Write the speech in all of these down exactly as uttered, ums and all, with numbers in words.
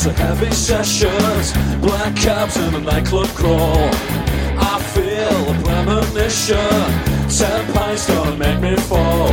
to heavy sessions, black cabs and a nightclub crawl. I feel a premonition, ten pints don't make me fall.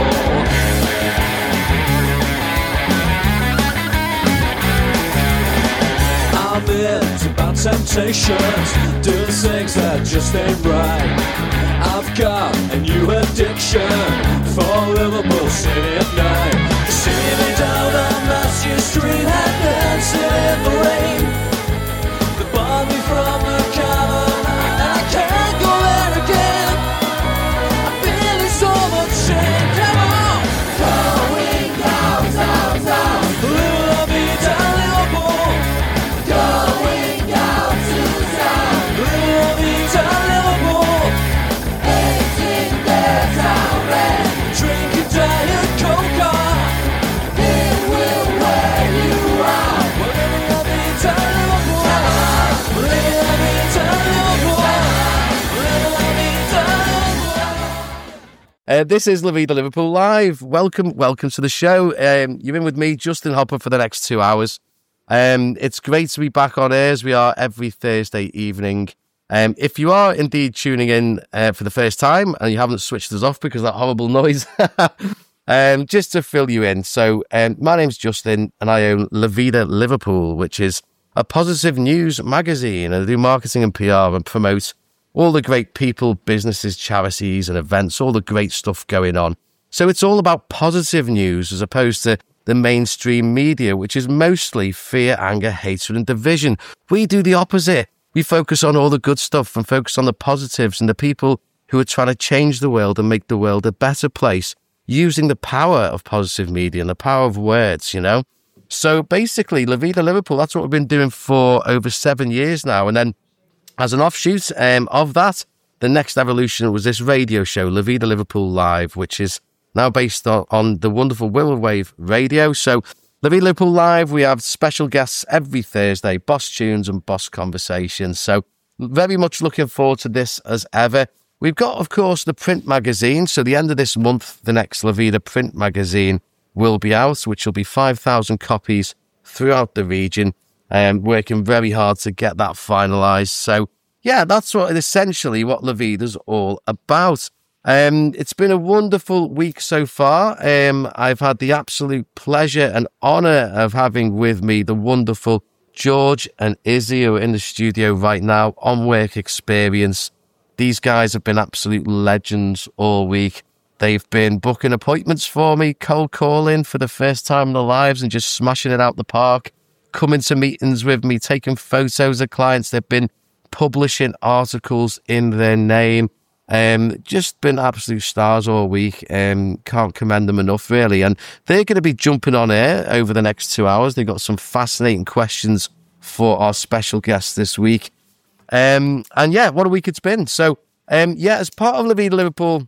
I'm into bad temptations, doing things that just ain't right. I've got a new addiction for Liverpool City at night. You see me down on Matthew Street and dancing in the rain. They barred me from the cavern and I can't go there again. I'm feeling so much shame. Come on, going down, down, down. Little love me down Liverpool. Going down to town. Little love me down Liverpool. Drink a Diet Coca, it will wear you out. Let me tell Liverpool, let me tell Liverpool, let me tell Liverpool. Uh, this is La Vida Liverpool Live. Welcome, welcome to the show. Um, you're in with me, Justin Hopper, for the next two hours. Um, it's great to be back on air as we are every Thursday evening. Um, if you are indeed tuning in uh, for the first time and you haven't switched us off because of that horrible noise, um, just to fill you in. So um, my name's Justin and I own La Vida Liverpool, which is a positive news magazine. And I do marketing and P R and promote all the great people, businesses, charities and events, all the great stuff going on. So it's all about positive news as opposed to the mainstream media, which is mostly fear, anger, hatred and division. We do the opposite. We focus on all the good stuff and focus on the positives and the people who are trying to change the world and make the world a better place using the power of positive media and the power of words, you know? So basically, La Vida Liverpool, that's what we've been doing for over seven years now. And then as an offshoot um, of that, the next evolution was this radio show, La Vida Liverpool Live, which is now based on, on the wonderful Willow Wave Radio. So La Vida Liverpool Live, we have special guests every Thursday, boss tunes and boss conversations. So very much looking forward to this as ever. We've got, of course, the print magazine. So the end of this month, the next La Vida print magazine will be out, which will be five thousand copies throughout the region. Um, working very hard to get that finalised. So yeah, that's what essentially what La Vida's all about. Um, it's been a wonderful week so far. Um, I've had the absolute pleasure and honour of having with me the wonderful George and Izzy, who are in the studio right now on work experience. These guys have been absolute legends all week. They've been booking appointments for me, cold calling for the first time in their lives and just smashing it out the park, coming to meetings with me, taking photos of clients. They've been publishing articles in their name. Um, just been absolute stars all week. Um, can't commend them enough, really. And they're going to be jumping on air over the next two hours. They've got some fascinating questions for our special guests this week. Um, and yeah, what a week it's been. So, um, yeah, as part of La Vida Liverpool,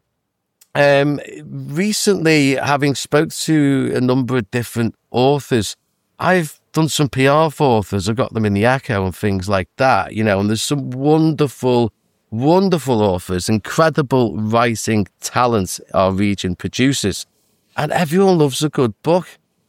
um, recently having spoke to a number of different authors, I've done some P R for authors. I've got them in the Echo and things like that, you know, and there's some wonderful Wonderful authors, incredible writing talent our region produces, and everyone loves a good book.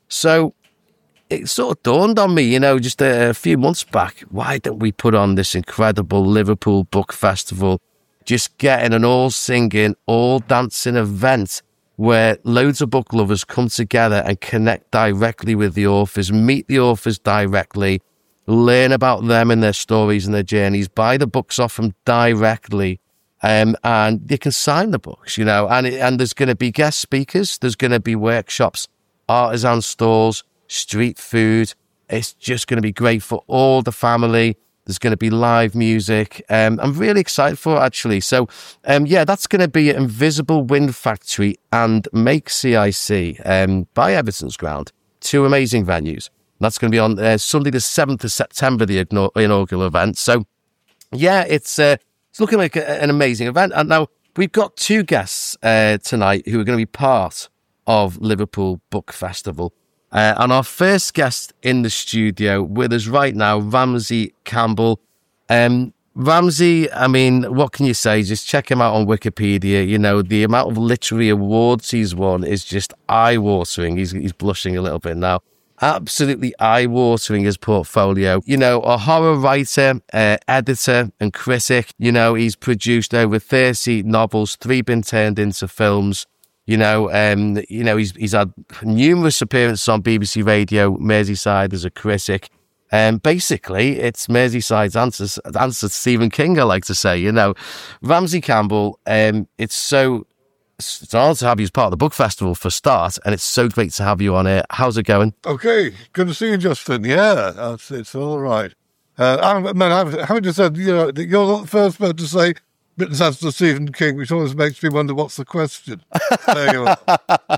So it sort of dawned on me, you know, just a, a few months back, why don't we put on this incredible Liverpool Book Festival, just getting an all-singing, all-dancing event where loads of book lovers come together and connect directly with the authors, meet the authors directly, learn about them and their stories and their journeys, buy the books off them directly, um, and you can sign the books, you know, and, it, and there's going to be guest speakers, there's going to be workshops, artisan stalls, street food. It's just going to be great for all the family. There's going to be live music. Um, I'm really excited for it, actually. So, um, yeah, that's going to be at Invisible Wind Factory and Make C I C um, by Everton's Ground. Two amazing venues. That's going to be on uh, Sunday the seventh of September, the inaugural event. So, yeah, it's uh, it's looking like a, an amazing event. And now we've got two guests uh, tonight who are going to be part of Liverpool Book Festival. Uh, and our first guest in the studio with us right now, Ramsey Campbell. Um, Ramsey, I mean, what can you say? Just check him out on Wikipedia. You know, the amount of literary awards he's won is just eye-watering. He's, he's blushing a little bit now. absolutely eye-watering, his portfolio. You know, a horror writer, uh, editor and critic. You know, he's produced over thirty novels, three been turned into films. You know, um, you know, he's he's had numerous appearances on B B C Radio Merseyside as a critic. And um, basically, it's Merseyside's answer, answer to Stephen King, I like to say. You know, Ramsey Campbell, um, it's so... It's an honour to have you as part of the book festival for start, and it's so great to have you on here. How's it going? Okay, good to see you, Justin. Yeah, it's, it's all right. Uh, I, man, I haven't just said, you know, you're not the first person to say written answer to Stephen King, which always makes me wonder what's the question. There you are.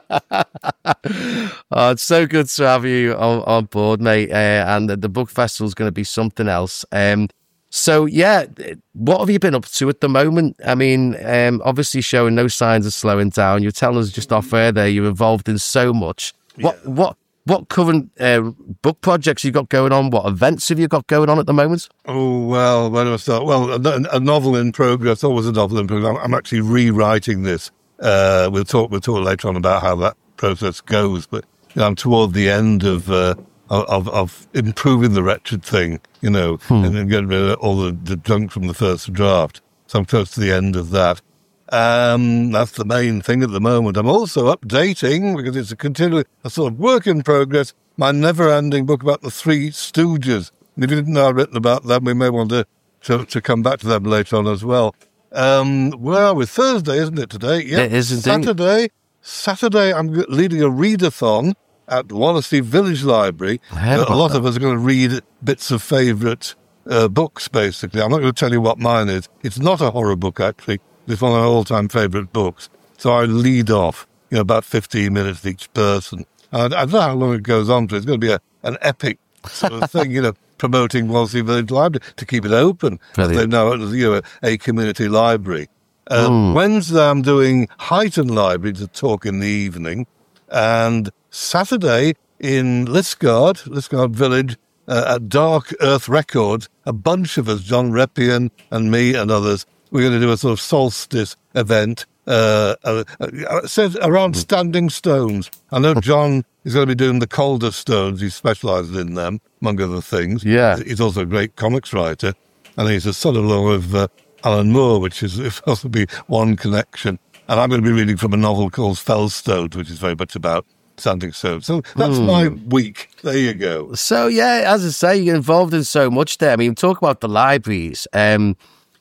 Oh, it's so good to have you on, on board, mate. Uh, and the, the book festival is going to be something else. Um, So, yeah, what have you been up to at the moment? I mean, um, obviously showing no signs of slowing down. You're telling us just off air there, you're involved in so much. What yeah. what what current uh, book projects you got going on? What events have you got going on at the moment? Oh, well, where do I start? Well, a, a novel in progress, always a novel in progress. I'm, I'm actually rewriting this. Uh, we'll talk We'll talk later on about how that process goes. But you know, I'm toward the end of... Uh, Of, of improving the wretched thing, you know, hmm. and then getting rid of all the, the junk from the first draft. So I'm close to the end of that. Um, that's the main thing at the moment. I'm also updating, because it's a continual, a sort of work in progress, my never-ending book about the Three Stooges. And if you didn't know I'd written about them, we may want to, to, to come back to them later on as well. Um, where are we? Thursday, isn't it, today? Yeah, it is indeed. Saturday, Saturday, I'm leading a readathon at Wallasey Village Library. Uh, a lot that. of us are going to read bits of favourite uh, books, basically. I'm not going to tell you what mine is. It's not a horror book, actually. It's one of my all-time favourite books. So I lead off, you know, about fifteen minutes each person. And I don't know how long it goes on for. It's going to be a, an epic sort of thing, you know, promoting Wallasey Village Library to keep it open. They know it as, you know, a community library. Um, mm. Wednesday, I'm doing Highton Library to talk in the evening. And Saturday in Liskeard, Liskeard Village, uh, at Dark Earth Records, a bunch of us, John Reppion and me and others, we're going to do a sort of solstice event uh, uh, uh, says around standing stones. I know John is going to be doing the colder stones. He specialises in them, among other things. Yeah. He's also a great comics writer, and he's a son-in-law of uh, Alan Moore, which is also be one connection. And I'm going to be reading from a novel called Fellstones, which is very much about standing stones. So that's mm. my week. There you go. So, yeah, as I say, you're involved in so much there. I mean, talk about the libraries. Um,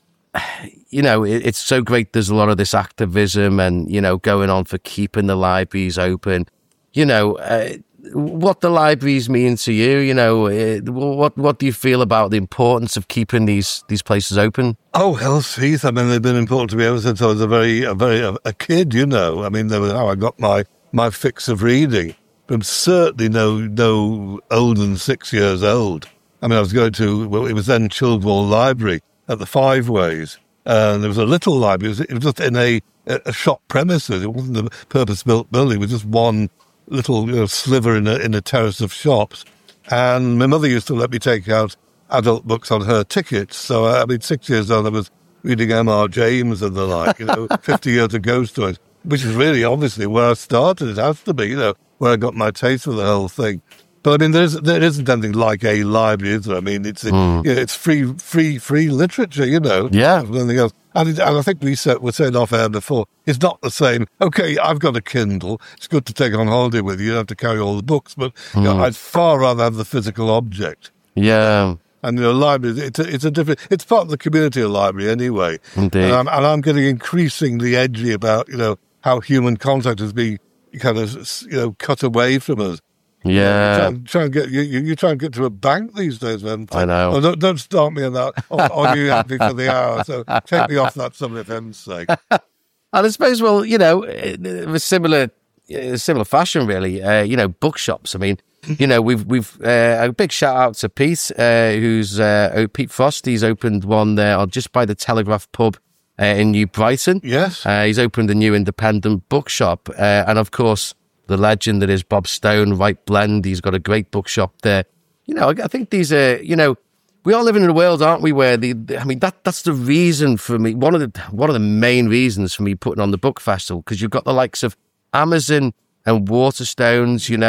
you know, it, it's so great there's a lot of this activism and, you know, going on for keeping the libraries open. You know, uh, what the libraries mean to you, you know, uh, what what do you feel about the importance of keeping these these places open? Oh, hell's teeth. I mean, they've been important to me ever since I was a very, a very, a, a kid, you know. I mean, they were how I got my, my fix of reading. But I'm certainly no, no older than six years old. I mean, I was going to, well, it was then Childwall Library at the Five Ways. And there was a little library. It was, it was just in a, a shop premises. It wasn't a purpose-built building. It was just one little, you know, sliver in a, in a terrace of shops. And my mother used to let me take out adult books on her tickets. So, I mean, six years old, I was reading M R James and the like, you know, fifty years of ghost stories, which is really obviously where I started. It has to be, you know, where I got my taste for the whole thing. But I mean, there, is, there isn't anything like a library, is there? I mean, it's mm. you know, it's free, free, free literature, you know. Yeah. Nothing else. And, it, and I think we said, were saying off air before, it's not the same. Okay, I've got a Kindle. It's good to take on holiday with you. You don't have to carry all the books, but mm. you know, I'd far rather have the physical object. Yeah. And, you know, library, it's a, it's a different, it's part of the community of library anyway. Indeed. And I'm, and I'm getting increasingly edgy about, you know, how human contact has been kind of, you know, cut away from us. Yeah. You try, try and get, you, you try and get to a bank these days, man. I know. Oh, don't, don't start me on that. Oh, are you happy for the hour? So take me off that, something for heaven's sake. And I suppose, well, you know, a similar, a similar fashion, really. Uh, you know, bookshops. I mean, you know, we've we've uh, a big shout out to Pete, uh, who's uh, Pete Frost. He's opened one there just by the Telegraph pub uh, in New Brighton. Yes, uh, he's opened a new independent bookshop, uh, and of course, the legend that is Bob Stone, Right Blend. He's got a great bookshop there. You know, I, I think these are, you know, we all live in a world, aren't we? Where the, the I mean, that that's the reason for me. One of the one of the main reasons for me putting on the book festival, because you've got the likes of Amazon and Waterstones. You know,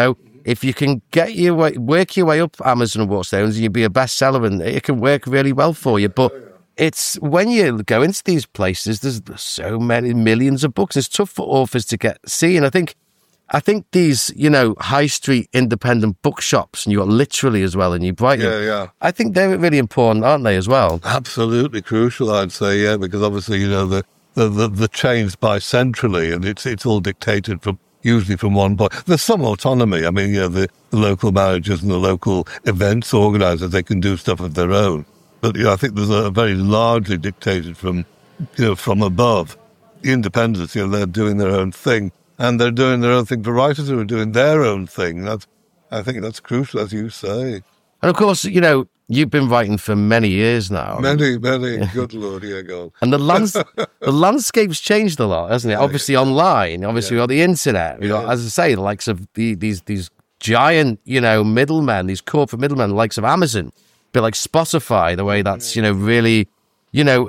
if you can get your way, work your way up Amazon and Waterstones, and you'll be a bestseller, and it can work really well for you. But it's when you go into these places, there's so many millions of books. It's tough for authors to get seen. I think, I think these, you know, high street independent bookshops, and you got Literally as well in New Brighton. Yeah, yeah. I think they're really important, aren't they, as well? Absolutely crucial, I'd say, yeah, because obviously, you know, the the, the, the chains buy centrally, and it's it's all dictated from usually from one point. There's some autonomy. I mean, you know, the, the local managers and the local events organisers, they can do stuff of their own. But you know, I think there's a very largely dictated from, you know, from above. The independents, you know, they're doing their own thing, and they're doing their own thing for writers who are doing their own thing. That's, I think that's crucial, as you say. And of course, you know, you've been writing for many years now. Many, many. Good Lord, yeah, go. And the lands, the landscape's changed a lot, hasn't it? Yeah, obviously yeah. online, obviously yeah. we got the internet. We got, yeah. as I say, the likes of the, these these giant, you know, middlemen, these corporate middlemen, the likes of Amazon, a bit like Spotify, the way that's, you know, really, you know,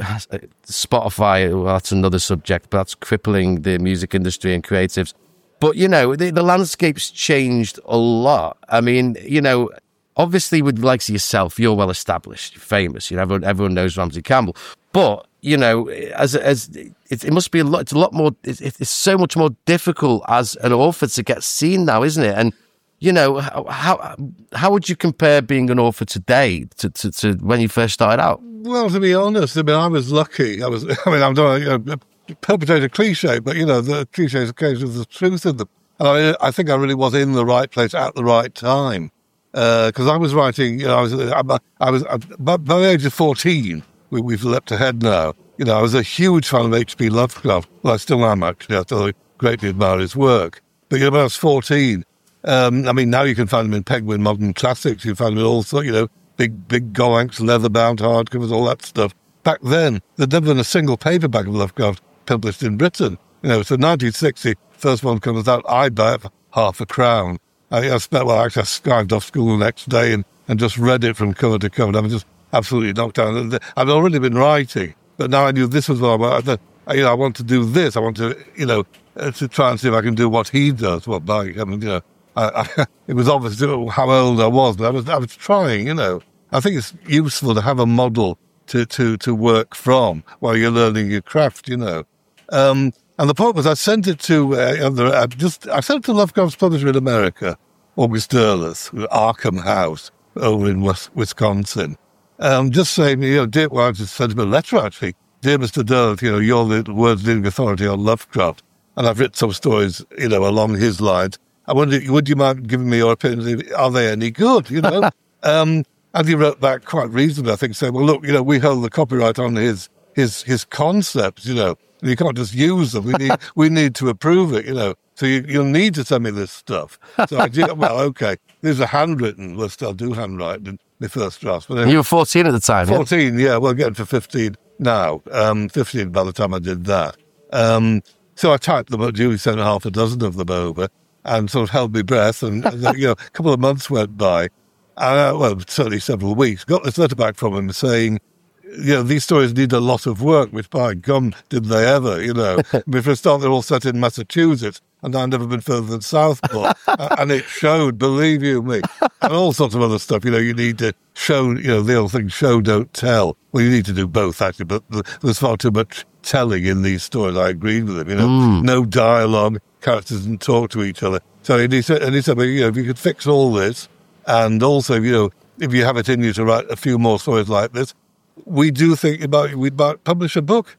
Spotify, well, that's another subject, but that's crippling the music industry and creatives. But, you know, the, the landscape's changed a lot. I mean, you know, obviously, with the likes of yourself, you're well established, you're famous. You know, everyone, everyone knows Ramsey Campbell. But you know, as as it, it must be a lot. It's a lot more. It, it's so much more difficult as an author to get seen now, isn't it? And you know, how how would you compare being an author today to, to, to when you first started out? Well, to be honest, I mean, I was lucky. I was. I mean, I'm not you know, perpetrate a cliche, but you know, the cliches occasionally the truth in them. And I mean, I think I really was in the right place at the right time. Because uh, I was writing, you know, I was, I, I was by, by the age of fourteen. We, we've leapt ahead now. You know, I was a huge fan of H P Lovecraft. Well, I still am actually. I still greatly admire his work. But you know, when I was fourteen, um, I mean, now you can find him in Penguin Modern Classics. You can find him in all sorts, you know, big, big Goanks, leather-bound hardcovers, all that stuff. Back then, there'd never been a single paperback of Lovecraft published in Britain. You know, so nineteen sixty, first one comes out, I buy it for half a crown. I, I spent, well, actually, I skived off school the next day and, and just read it from cover to cover. I was just absolutely knocked down. I'd already been writing, but now I knew this was what I wanted. I, you know, I want to do this. I want to, you know, uh, to try and see if I can do what he does. Well, by, I mean, you know, I, I, it was obvious how old I was, but I was, I was trying, you know. I think it's useful to have a model to, to, to work from while you're learning your craft, you know. Um, And the point was, I sent it to uh, I just I sent it to Lovecraft's publisher in America, August Derleth, Arkham House over in West, Wisconsin. Um, just saying, you know, dear, well, I just sent him a letter actually, dear Mister Derleth, you know, you're the world's leading authority on Lovecraft, and I've written some stories, you know, along his lines. I wonder, would you mind giving me your opinion? Are they any good? You know, um, and he wrote back quite reasonably, I think, saying, well, look, you know, we hold the copyright on his his his concepts, you know. You can't just use them. We need we need to approve it, you know. So you, you'll need to send me this stuff. So I did, well, okay. These are handwritten. Well, still do handwrite in the first drafts. But anyway, you were fourteen at the time, fourteen, yeah. yeah well, getting to fifteen now. Um, fifteen by the time I did that. Um, so I typed them up, duly sent half a dozen of them over, and sort of held my breath. And, you know, a couple of months went by. Uh, well, certainly several weeks. Got this letter back from him saying, you know, these stories need a lot of work, which, by gum, did they ever, you know. Before a start, they're all set in Massachusetts, and I've never been further than Southport. And it showed, believe you me. And all sorts of other stuff, you know, you need to show, you know, the old thing, show, don't tell. Well, you need to do both, actually, but there's far too much telling in these stories. I agreed with him, you know. Mm. No dialogue, characters didn't talk to each other. So and he said, and he said, well, you know, if you could fix all this, and also, you know, if you have it in you to write a few more stories like this, we do think about we might publish a book.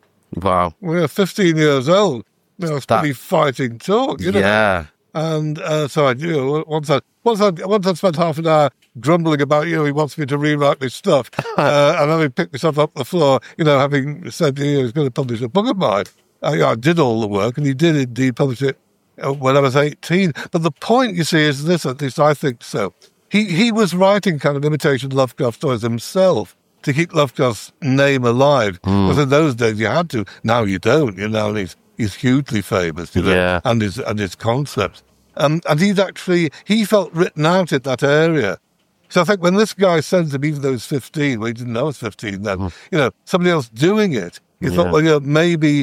Wow. We're fifteen years old. You know, it's that, pretty fighting talk, you know. Yeah. And uh, so I, you know, once I once I once I spent half an hour grumbling about, you know, he wants me to rewrite this stuff, uh, and having picked myself up the floor, you know, having said, you know, he's going to publish a book of mine. I, I did all the work, and he did indeed publish it when I was eighteen. But the point, you see, is this, at least I think so. He he was writing kind of imitation Lovecraft stories himself, to keep Lovecraft's name alive. Mm. Because in those days you had to. Now you don't. You know, he's, he's hugely famous, you know, yeah. and his and his concepts. Um, and he's actually, he felt written out in that area. So I think when this guy sends him, even though he's fifteen, well, he didn't know he was fifteen then, mm. you know, somebody else doing it, he yeah. thought, well, you know, maybe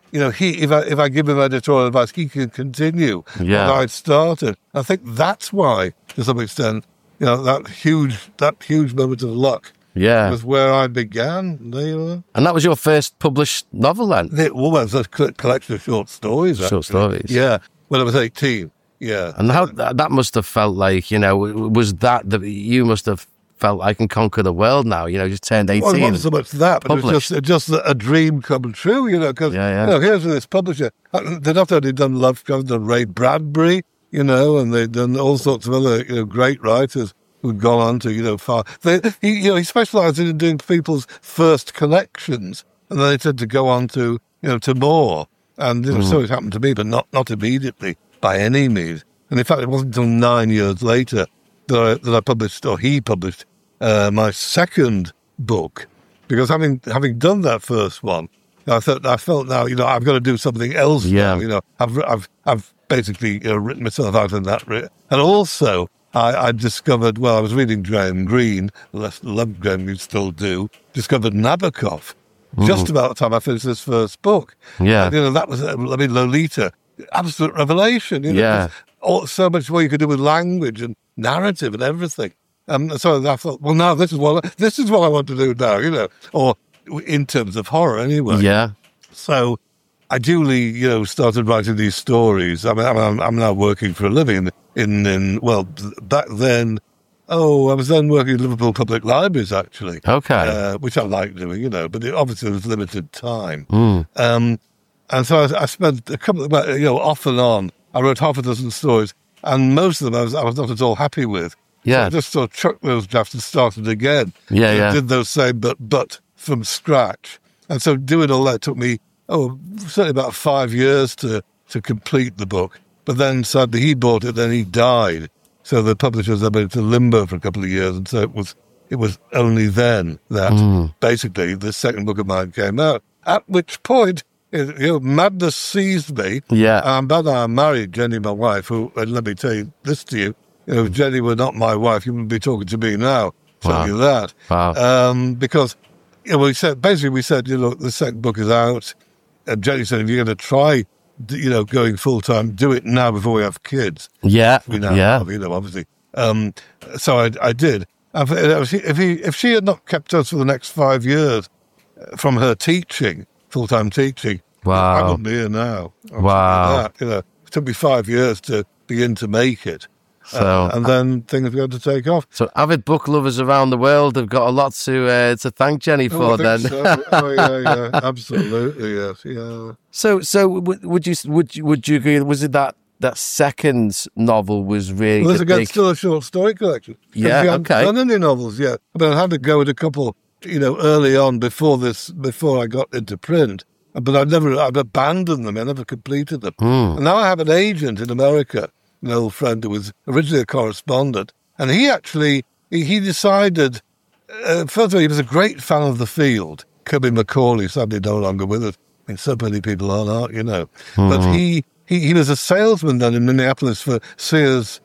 you know, he if I if I give him editorial advice, he can continue Yeah. what I'd started. I think that's why, to some extent, you know, that huge that huge moment of luck Yeah. was where I began. There you are. And that was your first published novel then? It was a co- collection of short stories. Short actually. stories. Yeah, when I was eighteen. Yeah. And how that that must have felt like, you know, was that, that you must have felt I can conquer the world now, you know, just turned eighteen. Well, it wasn't so much that, but Published. it was just, just a dream come true, you know, because, Yeah, yeah. you know, here's this publisher. They'd not only done Lovecraft, they'd done Ray Bradbury, you know, and they'd done all sorts of other, you know, great writers who'd gone on to, you know, far. They, he, you know, he specialised in doing people's first collections, and then they tend to go on to, you know, to more. And you know, Mm. so it happened to me, but not, not immediately, by any means. And in fact, it wasn't until nine years later that I, that I published, or he published, uh, my second book, because having having done that first one, I thought I felt now, you know, I've got to do something else. Yeah. Now, you know, I've I've I've basically you know, written myself out in that, re- and also I, I discovered. Well, I was reading Graham Greene, less loved Graham Greene, still do. Discovered Nabokov just about the time I finished this first book. Yeah. And, you know, that was I mean Lolita, absolute revelation. You know, Yeah. there's all, so much more you could do with language and narrative and everything. Um, so I thought, well, now this is what this is what I want to do now, you know, or in terms of horror, anyway. Yeah. So I duly, you know, started writing these stories. I mean, I'm, I'm now working for a living in, in well, back then. Oh, I was then working in Liverpool Public Libraries, actually. Okay. Uh, which I like doing, you know, but it obviously was limited time. Mm. Um, and so I, I spent a couple of, you know, off and on. I wrote half a dozen stories, and most of them I was, I was not at all happy with. Yeah. So I just sort of chucked those drafts and started again. Yeah, And yeah. Did those same, but but from scratch. And so doing all that took me, oh, certainly about five years to, to complete the book. But then sadly he bought it, then he died. So the publisher was able to limbo for a couple of years. And so it was it was only then that Mm. basically the second book of mine came out. At which point, you know, madness seized me. Yeah. Um, but I married Jenny, my wife, who, and let me tell you this to you, you know, if Jenny were not my wife, you wouldn't be talking to me now. Tell Wow. you that. Wow. Um, because, you know, we said, basically we said, you know, the second book is out. And Jenny said, if you're going to try, d- you know, going full time, do it now before we have kids. Yeah. We now Yeah. have, you know, obviously. Um, so I, I did. And if, if, he, if she had not kept us for the next five years from her teaching, full-time teaching, I Wow. wouldn't be here now. I'll Wow. tell you that, you know, it took me five years to begin to make it. So, Uh, and then things began to take off. so avid book lovers around the world have got a lot to uh, to thank Jenny Oh, for I then. think so. Oh, yeah, yeah, absolutely, yes, yeah. So, so would, would you would you, would you agree? Was it that that second novel was really Well, there's the again big- still a short story collection. 'Cause Yeah, we haven't okay. done any novels yet. I mean, I had to go with a couple, you know, early on before this, before I got into print. But I've never, I've abandoned them. I never completed them. Hmm. And now I have an agent in America, an old friend who was originally a correspondent, and he actually he, he decided. Uh, first of all, he was a great fan of the field. Kirby Macaulay, sadly no longer with us. I mean, so many people are, aren't you know? But he, he he was a salesman then in Minneapolis for Sears.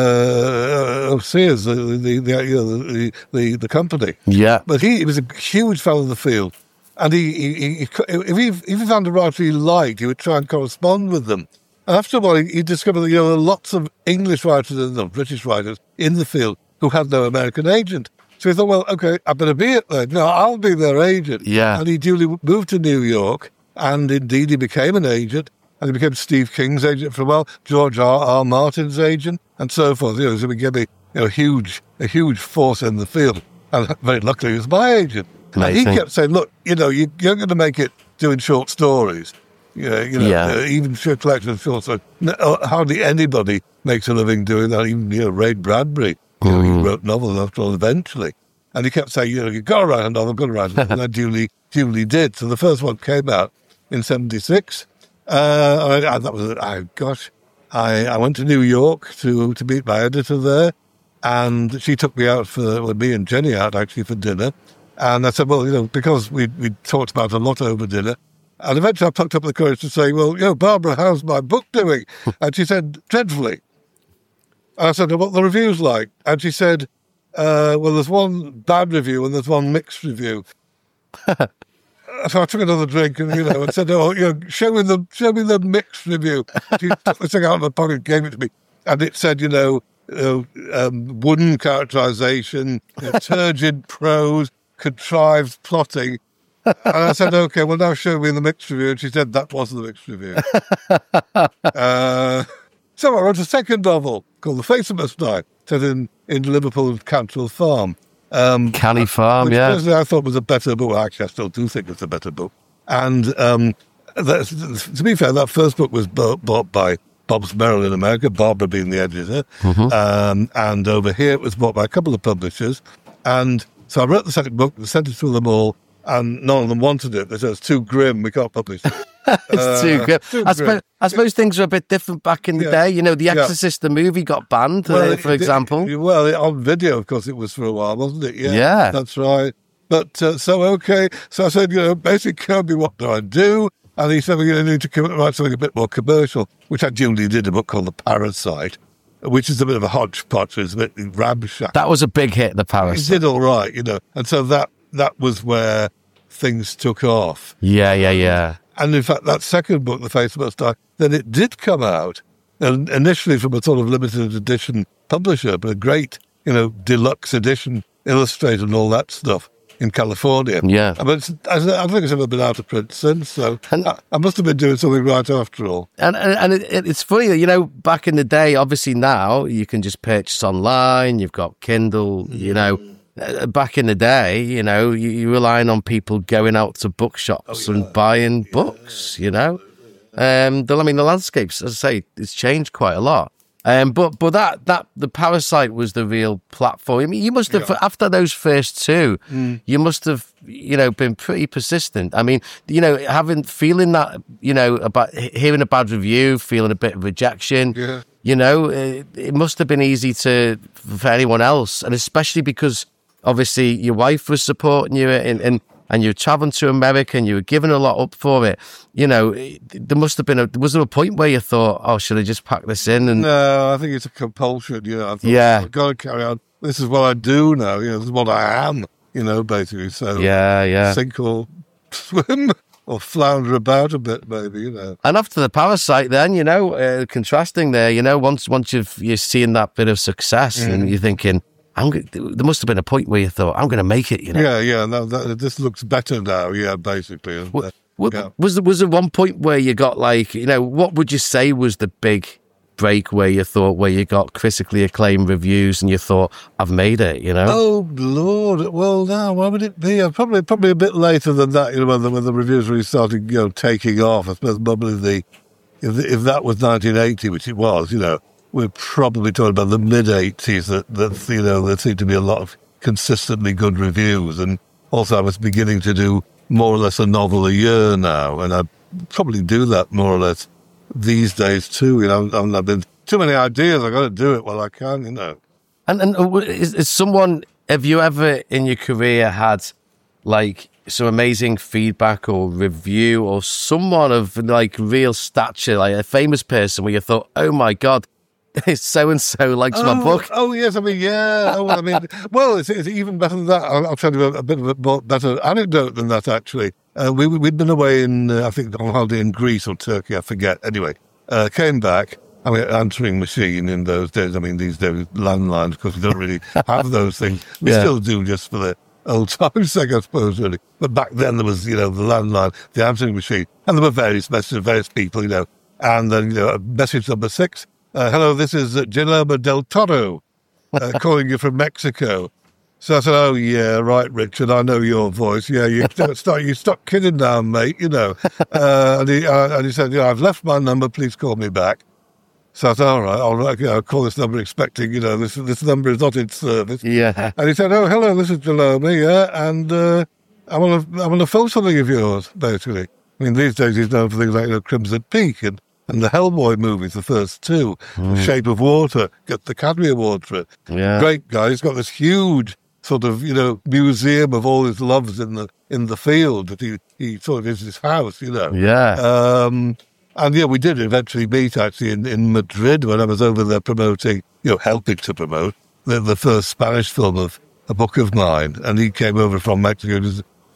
Uh, uh, Sears, the the the, you know, the the the company. Yeah. But he, he was a huge fan of the field. And he, he, he, he if, he, if he found a writer he liked, he would try and correspond with them. And after a while, he, he discovered that, you know, there were lots of English writers and no, British writers in the field who had no American agent. So he thought, well, okay, I better be it then. No, I'll be their agent. Yeah. And he duly moved to New York, and indeed he became an agent. And he became Steve King's agent for a while, George R. R. Martin's agent, and so forth. You know, so he became a you know, huge, a huge force in the field. And very luckily, he was my agent. Amazing. And he kept saying, look, you know, you, you're going to make it doing short stories. You know, you know Yeah. uh, even short collections of short stories. No, uh, hardly anybody makes a living doing that. Even, you know, Ray Bradbury, you know, he wrote novels after all eventually. And he kept saying, you know, you've got to write a novel, you've got to write a novel. And I duly, duly did. So the first one came out in seventy-six. Uh, I, I, that was, I, gosh, I, I went to New York to, to meet my editor there. And she took me out for, well, me and Jenny out actually for dinner. And I said, well, you know, because we we talked about a lot over dinner. And eventually I plucked up the courage to say, well, you know, Barbara, how's my book doing? And she said, dreadfully. And I said, well, what are the reviews like? And she said, uh, well, there's one bad review and there's one mixed review. so I took another drink and, you know, and said, oh, you know, show me the, show me the mixed review. She took the thing out of my pocket, gave it to me. And it said, you know, uh, um, wooden characterization, you know, turgid prose, contrived plotting. And I said, okay, well, now show me the mixed review. And she said, that wasn't the mixed review. uh, so I wrote a second novel called The Face of Must Die, set in, in Liverpool Cantrell Farm. Um, Canny Farm, which yeah. personally I thought was a better book. Actually, I still do think it's a better book. And um, that, to be fair, that first book was bought, bought by Bobbs Merrill in America, Barbara being the editor. Mm-hmm. Um, and over here it was bought by a couple of publishers. And so I wrote the second book, sent it to them all, and none of them wanted it. They said, it's too grim, we can't publish it. It's uh, too good. Too I, suppose, I suppose things were a bit different back in the Yeah. day. You know, The Yeah. Exorcist, the movie, got banned, Well, uh, for it- example. it- well, it- on video, of course, it was for a while, wasn't it? Yeah, Yeah. That's right. But uh, so, okay. So I said, you know, basically, Kirby, what do I do? And he said, well, you need to come- write something a bit more commercial, which I duly did, a book called The Parasite, which is a bit of a hodgepodge. It's a bit ramshackle. That was a big hit, The It Parasite. did all right, you know. And so that that was where things took off. Yeah, yeah, yeah. And in fact, that second book, The Face Must Die, then it did come out, and initially from a sort of limited edition publisher, but a great, you know, deluxe edition, illustrated and all that stuff in California. Yeah. But it's, I don't think it's ever been out of print since, so And- I, I must have been doing something right after all. And and, and it, it- it's funny, you know, back in the day, obviously now you can just purchase online, you've got Kindle, you know. Uh, Back in the day, you know, you, you're relying on people going out to bookshops Oh, yeah. and buying books, you know. Um, the, I mean, the landscapes, as I say, it's changed quite a lot. Um, but but that that the Parasite was the real platform. I mean, you must have Yeah. after those first two, Mm. you must have you know been pretty persistent. I mean, you know, having feeling that you know about hearing a bad review, feeling a bit of rejection. Yeah. You know, it, it must have been easy to for anyone else, and especially because obviously your wife was supporting you, and and, and you were traveling to America, and you were giving a lot up for it. You know, there must have been a was there a point where you thought, oh, should I just pack this in? And No, I think it's a compulsion, you know. I thought, Yeah. I've got to carry on. This is what I do now, you know, this is what I am, you know, basically. So yeah, yeah. sink or swim or flounder about a bit, maybe, you know. And after the Parasite, then you know, uh, contrasting there, you know, once once you've you're seeing that bit of success, Mm. and you're thinking, I'm go- there must have been a point where you thought, I'm going to make it, you know. Yeah, yeah. No, that, this looks better now. Yeah, basically. And, Wa- uh, wa- yeah. Was there was there one point where you got like, you know, what would you say was the big break where you thought where you got critically acclaimed reviews and you thought, I've made it, you know? Oh Lord! Well, now why would it be? Uh, Probably, probably a bit later than that. You know, when the, when the reviews really started, you know, taking off. I suppose probably the if, if that was nineteen eighty, which it was, you know, we're probably talking about the mid eighties. That that you know, there seemed to be a lot of consistently good reviews, and also I was beginning to do more or less a novel a year now, and I probably do that more or less these days too. You know, I've, I've been too many ideas. I got to do it while I can. You know. And and uh, is, is someone, have you ever in your career had like some amazing feedback or review or someone of like real stature, like a famous person where you thought, oh my God, so and so likes oh, my book? Oh yes, I mean yeah. Oh, I mean, well, it's, it's even better than that. I'll, I'll tell you a, a bit of a more better anecdote than that. Actually, uh, we we'd been away in uh, I think on holiday in Greece or Turkey. I forget. Anyway, uh, came back. I mean, answering machine in those days. I mean, these days landlines, because we don't really have those things. We Yeah. still do, just for the old times' sake, I suppose, really. But back then there was, you know, the landline, the answering machine, and there were various messages, various people, you know. And then, you know, message number six. Uh, hello, this is uh, Guillermo del Toro uh, calling you from Mexico. So I said, oh, yeah, right, Richard, I know your voice. Yeah, you don't start, you stop kidding now, mate, you know. Uh, and, he, uh, and he said, yeah, I've left my number, please call me back. So I said, all right, I'll, you know, I'll call this number expecting, you know, this this number is not in service. Yeah. And he said, oh, hello, this is Guillermo, yeah, and uh, I want to I want to film something of yours, basically. I mean, these days he's known for things like, you know, Crimson Peak and, and the Hellboy movies, the first two, Mm. The Shape of Water, got the Academy Award for it. Yeah. Great guy. He's got this huge sort of, you know, museum of all his loves in the in the field that he, he sort of is his house, you know. Yeah. Um, and yeah, we did eventually meet actually in, in Madrid when I was over there promoting, you know, helping to promote the, the first Spanish film of a book of mine. And he came over from Mexico. He was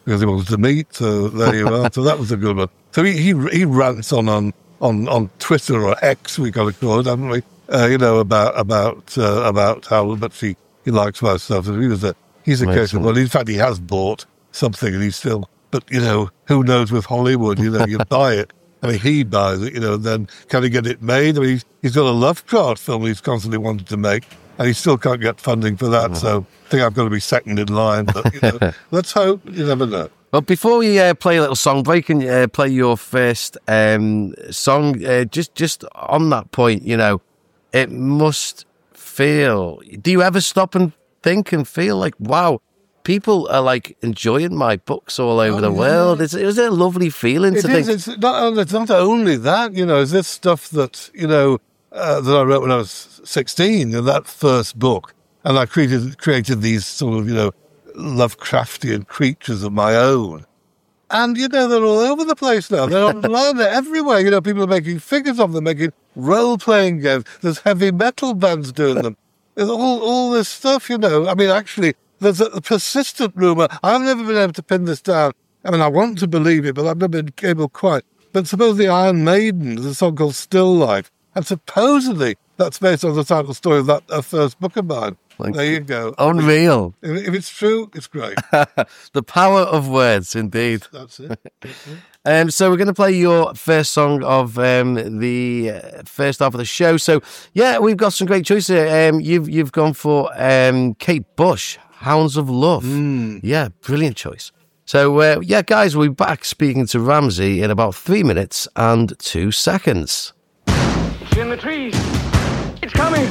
because he wanted to meet. So there you are. So that was a good one. So he he, he rants on, on on on Twitter or X, we got to call it, haven't we? Uh, you know, about about uh, about how much he, he likes my stuff. And he was a he's a case of, well, in fact, he has bought something, and he's still. But you know, who knows with Hollywood? You know, you buy it. I mean, he buys it. You know, then can he get it made? I mean, he's, he's got a Lovecraft film he's constantly wanted to make, and he still can't get funding for that. So I think I've got to be second in line. But you know, let's hope. You never know. Well, before we uh, play a little song break and uh, play your first um, song, uh, just just on that point, you know, it must feel. Do you ever stop and think and feel like, wow, people are like enjoying my books all over oh, the yeah. world? It's, it was a lovely feeling it to is, think. It's not, it's not only that, you know, it's this stuff that, you know, uh, that I wrote when I was sixteen, in that first book. And I created created these sort of, you know, Lovecraftian creatures of my own. And, you know, they're all over the place now. They're online, they're everywhere. You know, people are making figures of them, making role-playing games. There's heavy metal bands doing them. There's all, all this stuff, you know. I mean, actually, there's a persistent rumour. I've never been able to pin this down. I mean, I want to believe it, but I've never been able quite. But suppose the Iron Maiden, there's a song called Still Life, and supposedly that's based on the title story of that uh, first book of mine. Like, there you go. Unreal. If, if it's true, it's great. The power of words, indeed. That's it. That's it. Um, so we're going to play your first song of um, the uh, first half of the show. So, yeah, we've got some great choices. Um, you've you've gone for um, Kate Bush, Hounds of Love. Mm. Yeah, brilliant choice. So, uh, yeah, guys, we'll be back speaking to Ramsey in about three minutes and two seconds. It's in the trees. It's coming.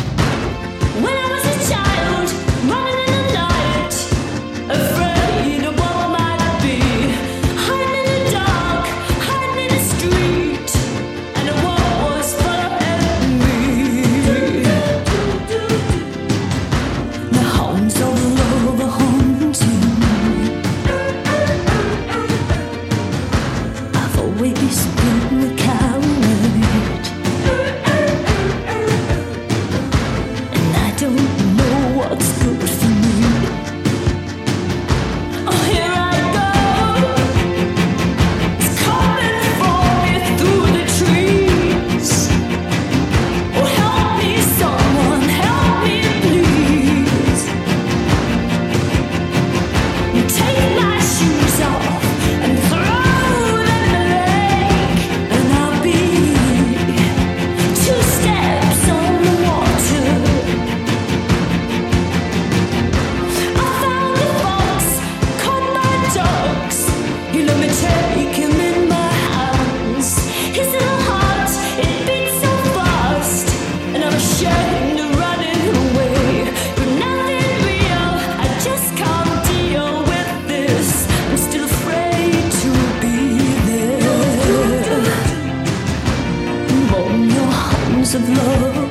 When I was a child, running in the night, afraid of what I might be, hiding in the dark, hiding in the street, and the world was full of enemy. The hounds of love are haunting. I've always been the coward. Don't know what's good for me. Oh, here I go. It's coming for me through the trees. Oh, help me, someone, help me, please. Take my shoes off and throw them in the lake, and I'll be two steps on the water. You let me take him in my hands. His little heart, it beats so fast, and I'm ashamed of running away. But nothing real, I just can't deal with this. I'm still afraid to be there. On your arms of love,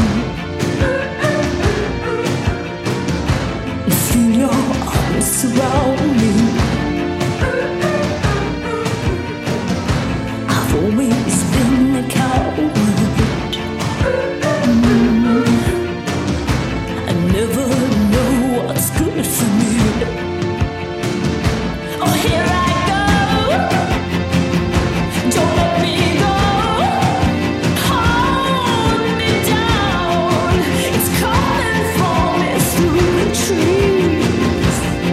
feel your arms surround me. I've always been a coward. Mm. I never know what's good for me. Oh, here I go. Don't let me go. Hold me down. It's coming for me through the trees.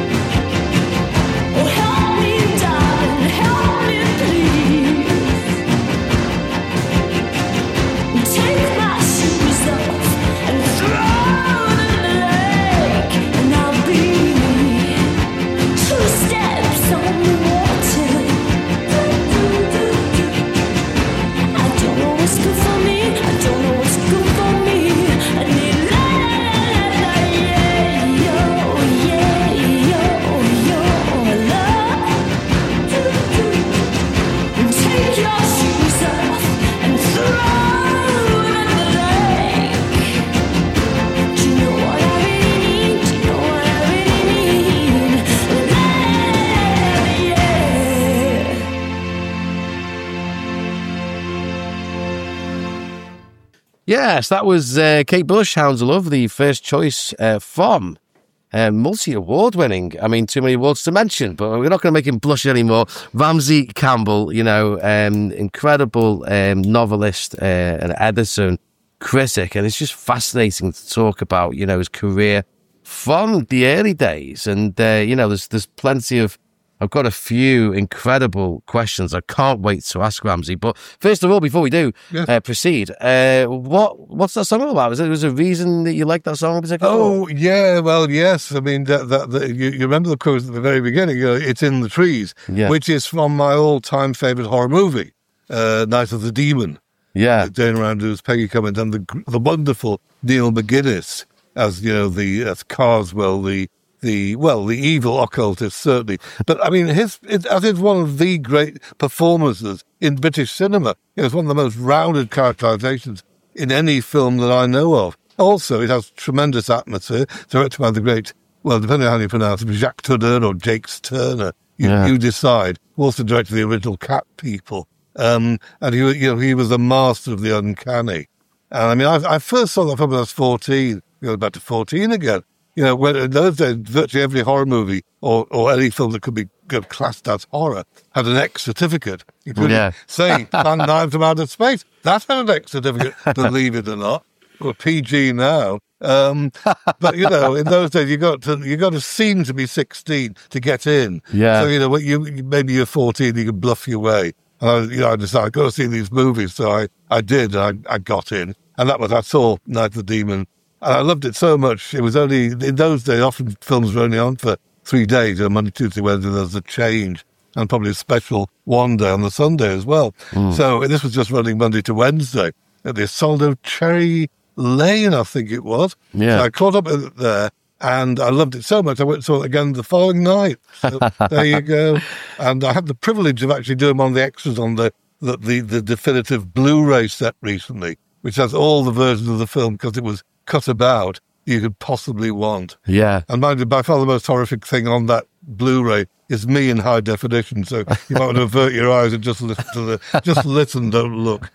Oh, help me, darling, help me, please. Take my shoes off and throw them in the lake, and I'll be two steps on the water. I don't know what's good for me. I don't know what's good for me. I need la la la la, yeah, yo, yeah, yo, yo, love. Take your shoes off and throw them in the lake. Do you know what I really need? Do you know what I really need? La la la, yeah. Yes, that was uh, Kate Bush, Hounds of Love, the first choice uh, from uh, multi-award winning. I mean, too many awards to mention, but we're not going to make him blush anymore. Ramsey Campbell, you know, um, incredible um, novelist uh, and Edison critic, and it's just fascinating to talk about, you know, his career from the early days. And, uh, you know, there's there's plenty of, I've got a few incredible questions I can't wait to ask Ramsey. But first of all, before we do yes. uh, proceed, uh, what what's that song about? Was there was a reason that you like that song in particular? Oh, yeah, well, yes. I mean, that, that, that, you, you remember the chorus at the very beginning, you know, It's in the Trees, yeah. which is from my all-time favourite horror movie, uh, Night of the Demon. Yeah. Jane Randall's Peggy Cummins and the the wonderful Neil McGuinness as, you know, the as Carswell, the the well, the evil occultist, certainly. But I mean, his it, as it's one of the great performances in British cinema. It was one of the most rounded characterizations in any film that I know of. Also, it has tremendous atmosphere, directed by the great, well, depending on how you pronounce it, Jacques Turner or Jakes Turner. You, Yeah. you decide. Also directed the original Cat People. Um, and he, you know, he was a master of the uncanny. And I mean, I, I first saw that film when I was fourteen. You know, back to fourteen again. You know, when in those days, virtually every horror movie or, or any film that could be classed as horror had an X certificate. You could Yeah. say, Man Knives from Outer Space. That had an X certificate, believe it or not. Or P G now. Um, but, you know, in those days, you got to you got to seem to be sixteen to get in. Yeah. So, you know, you, maybe you're fourteen, you can bluff your way. And I, you know, I decided, I've got to see these movies. So I, I did, and I, I got in. And that was, I saw Night of the Demon. And I loved it so much. It was only, in those days, often films were only on for three days. You know, Monday, Tuesday, Wednesday, there was a change. And probably a special one day on the Sunday as well. Mm. So this was just running Monday to Wednesday at the Isolde Cherry Lane, I think it was. Yeah. So I caught up with it there. And I loved it so much, I went and saw it again the following night. So there you go. And I had the privilege of actually doing one of the extras on the, the, the, the definitive Blu-ray set recently, which has all the versions of the film because it was cut about you could possibly want. Yeah. And mind you, by far the most horrific thing on that Blu-ray is me in high definition. So you might want to avert your eyes and just listen to the, just listen, don't look.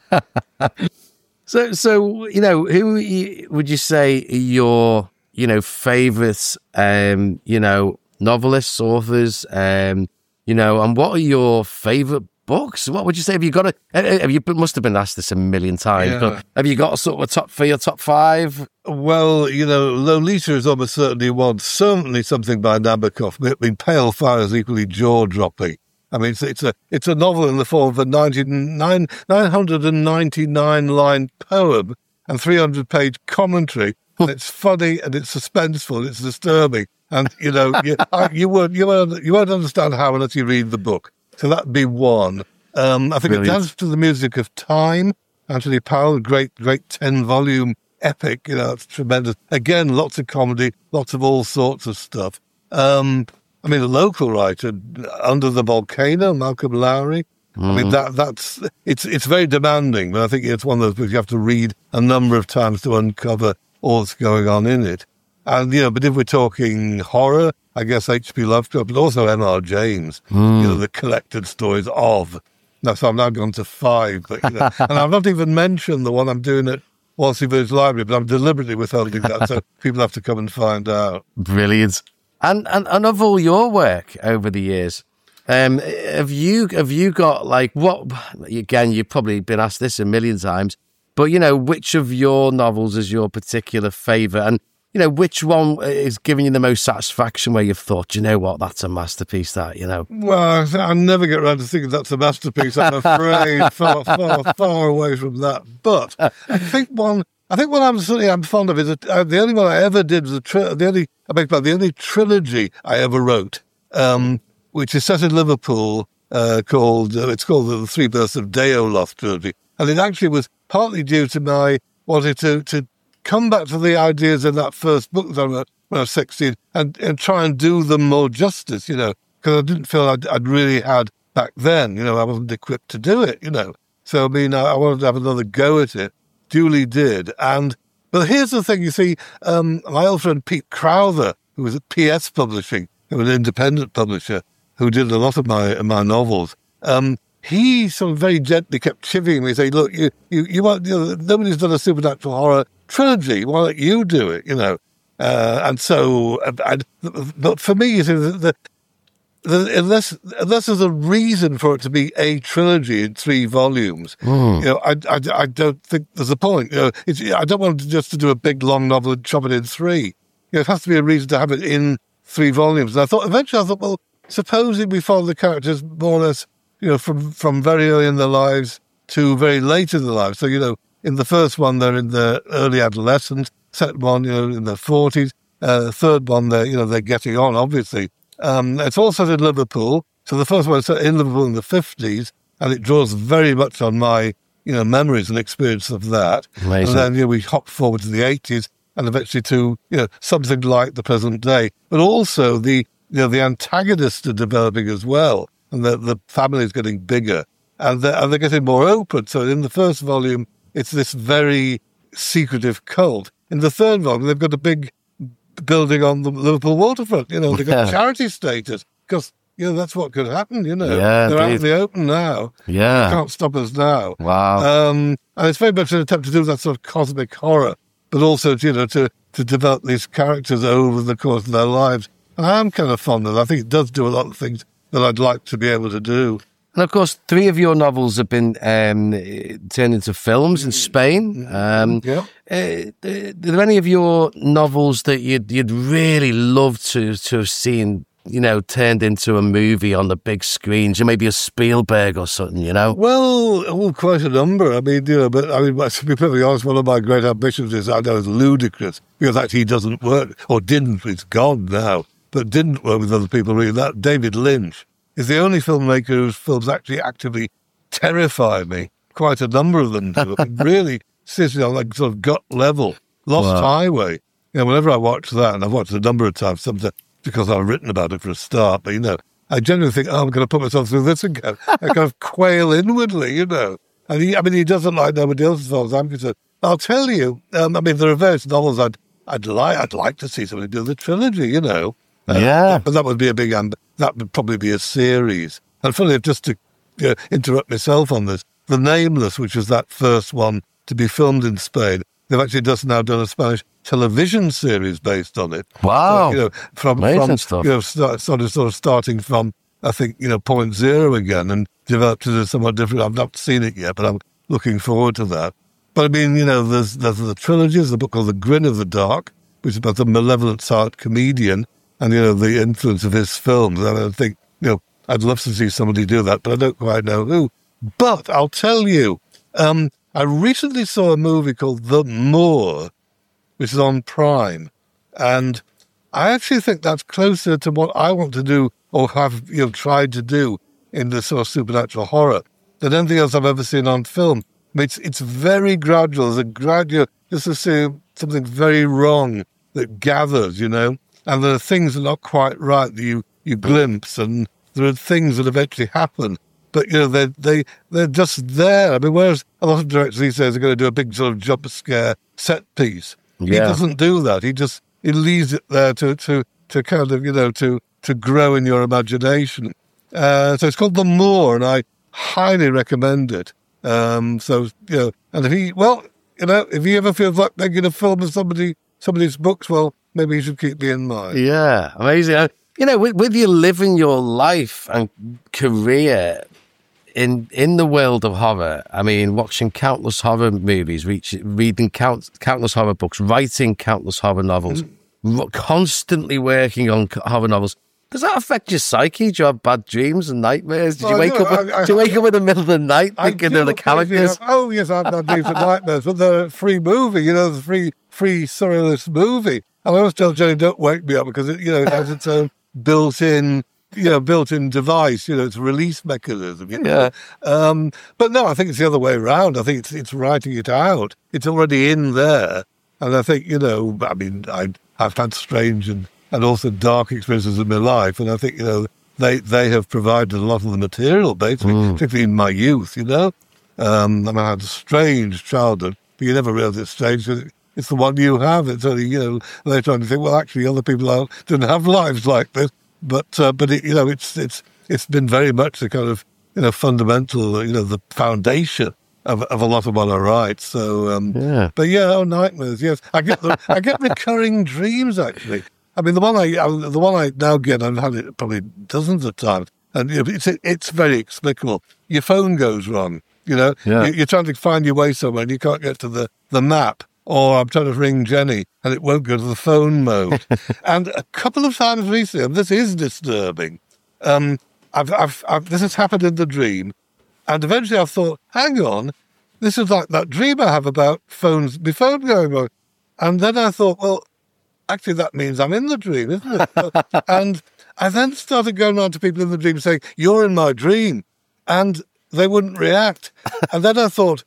So, so you know, who would you say are your, you know, favorites, um, you know, novelists, authors, um, you know, and what are your favorite books? What would you say? Have you got a, have you must have been asked this a million times, Yeah. but have you got a sort of a top for your top five? Well, you know, Lolita is almost certainly one. Certainly something by Nabokov. I mean, Pale Fire is equally jaw-dropping. I mean, it's, it's a it's a novel in the form of a ninety-nine, nine hundred ninety-nine line poem and three hundred page commentary. And it's funny and it's suspenseful and it's disturbing. And, you know, you, I, you, won't, you, won't, you won't understand how unless you read the book. So that'd be one. Um, I think Brilliant. It Dance to the Music of Time, Anthony Powell, great, great ten-volume epic. You know, it's tremendous. Again, lots of comedy, lots of all sorts of stuff. Um, I mean, a local writer, Under the Volcano, Malcolm Lowry. Mm-hmm. I mean, that that's it's it's very demanding, but I think it's one of those books you have to read a number of times to uncover all that's going on in it. And, you know, but if we're talking horror, I guess H P Lovecraft, but also M R James, mm. you know, the collected stories of. Now, so I'm now gone to five. But, you know, and I've not even mentioned the one I'm doing at Wallasey Village Library, but I'm deliberately withholding that, so people have to come and find out. Brilliant. And, and and of all your work over the years, um, have you have you got like what? Again, you've probably been asked this a million times, but you know, which of your novels is your particular favourite, and you know, which one is giving you the most satisfaction? Where you've thought, you know what, that's a masterpiece. That you know. Well, I never get around to thinking that's a masterpiece. I'm afraid, far, far, far away from that. But I think one. I think what I'm certainly I'm fond of is a, uh, the only one I ever did was a tri- the only I beg pardon, the only trilogy I ever wrote, um, which is set in Liverpool, uh, called uh, it's called the Three Births of Deoloth trilogy, and it actually was partly due to my wanting to to come back to the ideas in that first book that I wrote when I was sixteen and, and try and do them more justice, you know, because I didn't feel I'd, I'd really had back then, you know, I wasn't equipped to do it, you know. So I mean, I, I wanted to have another go at it. Duly did. And, but here's the thing, you see, um, my old friend Pete Crowther, who was at P S Publishing, who was an independent publisher, who did a lot of my my novels, um, he sort of very gently kept chivying me, saying, look, you, you, you, want, you know, nobody's done a supernatural horror trilogy, why don't you do it, you know? Uh, and so, uh, I, but for me, you see, the, the, the, unless unless there's a reason for it to be a trilogy in three volumes, Mm. you know, I, I, I don't think there's a point. You know, it's, I don't want to just to do a big long novel and chop it in three. You know, it has to be a reason to have it in three volumes. And I thought eventually, I thought, well, supposing we follow the characters more or less, you know, from from very early in their lives to very late in their lives. So, you know, in the first one, they're in the early adolescence. Second one, you know, in their forties. Uh, third one, they're, you know, they're getting on, obviously. Um, it's all set in Liverpool. So the first one is set in Liverpool in the fifties, and it draws very much on my, you know, memories and experience of that. Amazing. And then, you know, we hop forward to the eighties and eventually to, you know, something like the present day. But also the, you know, the antagonists are developing as well, and the, the family is getting bigger, and they're, and they're getting more open. So in the first volume, it's this very secretive cult. In the third volume, they've got a big building on the Liverpool waterfront. You know, they've got Yeah. charity status because, you know, that's what could happen, you know. Yeah, They're out in indeed. the open now. Yeah. Can't stop us now. Wow. Um, and it's very much an attempt to do that sort of cosmic horror, but also, you know, to, to develop these characters over the course of their lives. And I'm kind of fond of it. I think it does do a lot of things that I'd like to be able to do. And of course, three of your novels have been um, turned into films in Spain. Um, Yeah. uh, are there any of your novels that you'd you'd really love to to have seen, you know, turned into a movie on the big screens, or maybe a Spielberg or something, you know? Well, oh, quite a number. I mean, you know, but I mean, to be perfectly honest, one of my great ambitions is, I know it's ludicrous, because actually he doesn't work, or didn't, it's gone now, but didn't work with other people really. That David Lynch is the only filmmaker whose films actually actively terrify me. Quite a number of them do. I mean, really, seriously, on like sort of gut level. Lost Wow. Highway. You know, whenever I watch that, and I've watched it a number of times, sometimes because I've written about it for a start, but, you know, I generally think, oh, I'm going to put myself through this again. I kind of quail inwardly, you know. And he, I mean, he doesn't like nobody else's films, I'm concerned. I'll tell you, um, I mean, there are various novels I'd, I'd like, I'd like to see somebody do the trilogy, you know. Uh, Yeah. But that would be a big, amb- that would probably be a series. And funny, just to you know, interrupt myself on this, The Nameless, which was that first one to be filmed in Spain, they've actually just now done a Spanish television series based on it. Wow. So, you know, from, Amazing from stuff. you know, start, sort of, sort of starting from, I think, you know, point zero again and developed into somewhat different. I've not seen it yet, but I'm looking forward to that. But I mean, you know, there's, there's the trilogy, there's a book called The Grin of the Dark, which is about the malevolent silent comedian and, you know, the influence of his films. And I think, you know, I'd love to see somebody do that, but I don't quite know who. But I'll tell you, um, I recently saw a movie called The Moor, which is on Prime. And I actually think that's closer to what I want to do or have, you know, tried to do in the sort of supernatural horror than anything else I've ever seen on film. I mean, it's, it's very gradual. There's a gradual, just to see something very wrong that gathers, you know, and there are things that are not quite right that you, you glimpse, and there are things that eventually happen. But, you know, they they they're just there. I mean, whereas a lot of directors these days are going to do a big sort of jump scare set piece. He Yeah. doesn't do that. He just, he leaves it there to, to, to kind of, you know, to, to grow in your imagination. Uh, so it's called The Moor, and I highly recommend it. Um, so, you know, and if he, well, you know, if he ever feels like making a film of somebody, somebody's books, well, maybe he should keep me in mind. Yeah, amazing. Uh, You know, with, with you living your life and career in in the world of horror, I mean, watching countless horror movies, reach, reading count, countless horror books, writing countless horror novels, r- constantly working on c- horror novels. Does that affect your psyche? Do you have bad dreams and nightmares? Did you Well, wake no, up? with- I- I- do you wake up in the middle of the night I thinking do of the occasionally characters? have- oh, yes, I've had dreams and nightmares, but they're a free movie, you know, the free, free surrealist movie. And I always tell Jenny, don't wake me up because it, you know, it has its own built-in, you know, built-in device, you know, it's a release mechanism. You know? Yeah. Um, but no, I think it's the other way around. I think it's it's writing it out. It's already in there. And I think, you know, I mean, I, I've had strange and, and also dark experiences in my life. And I think, you know, they, they have provided a lot of the material, basically, particularly in my youth, you know. Um, I mean, I had a strange childhood, but you never realize it's strange because it, it's the one you have. It's only, you know, later on you think, well, actually, other people out didn't have lives like this. But, uh, but it, you know, it's it's it's been very much the kind of, you know, fundamental, you know, the foundation of, of a lot of what I write. So, um, Yeah. but yeah, oh, nightmares. Yes, I get the, I get recurring dreams actually. I mean, the one I, I the one I now get, I've had it probably dozens of times, and you know, it's it's very explicable. Your phone goes wrong. You know, Yeah. you, you're trying to find your way somewhere, and you can't get to the, the map. Or I'm trying to ring Jenny, and it won't go to the phone mode. And a couple of times recently, and this is disturbing. Um, I've, I've, I've, this has happened in the dream, and eventually I thought, hang on, this is like that dream I have about phones, my phone going wrong. And then I thought, well, actually that means I'm in the dream, isn't it? And I then started going on to people in the dream saying, you're in my dream. And they wouldn't react. And then I thought,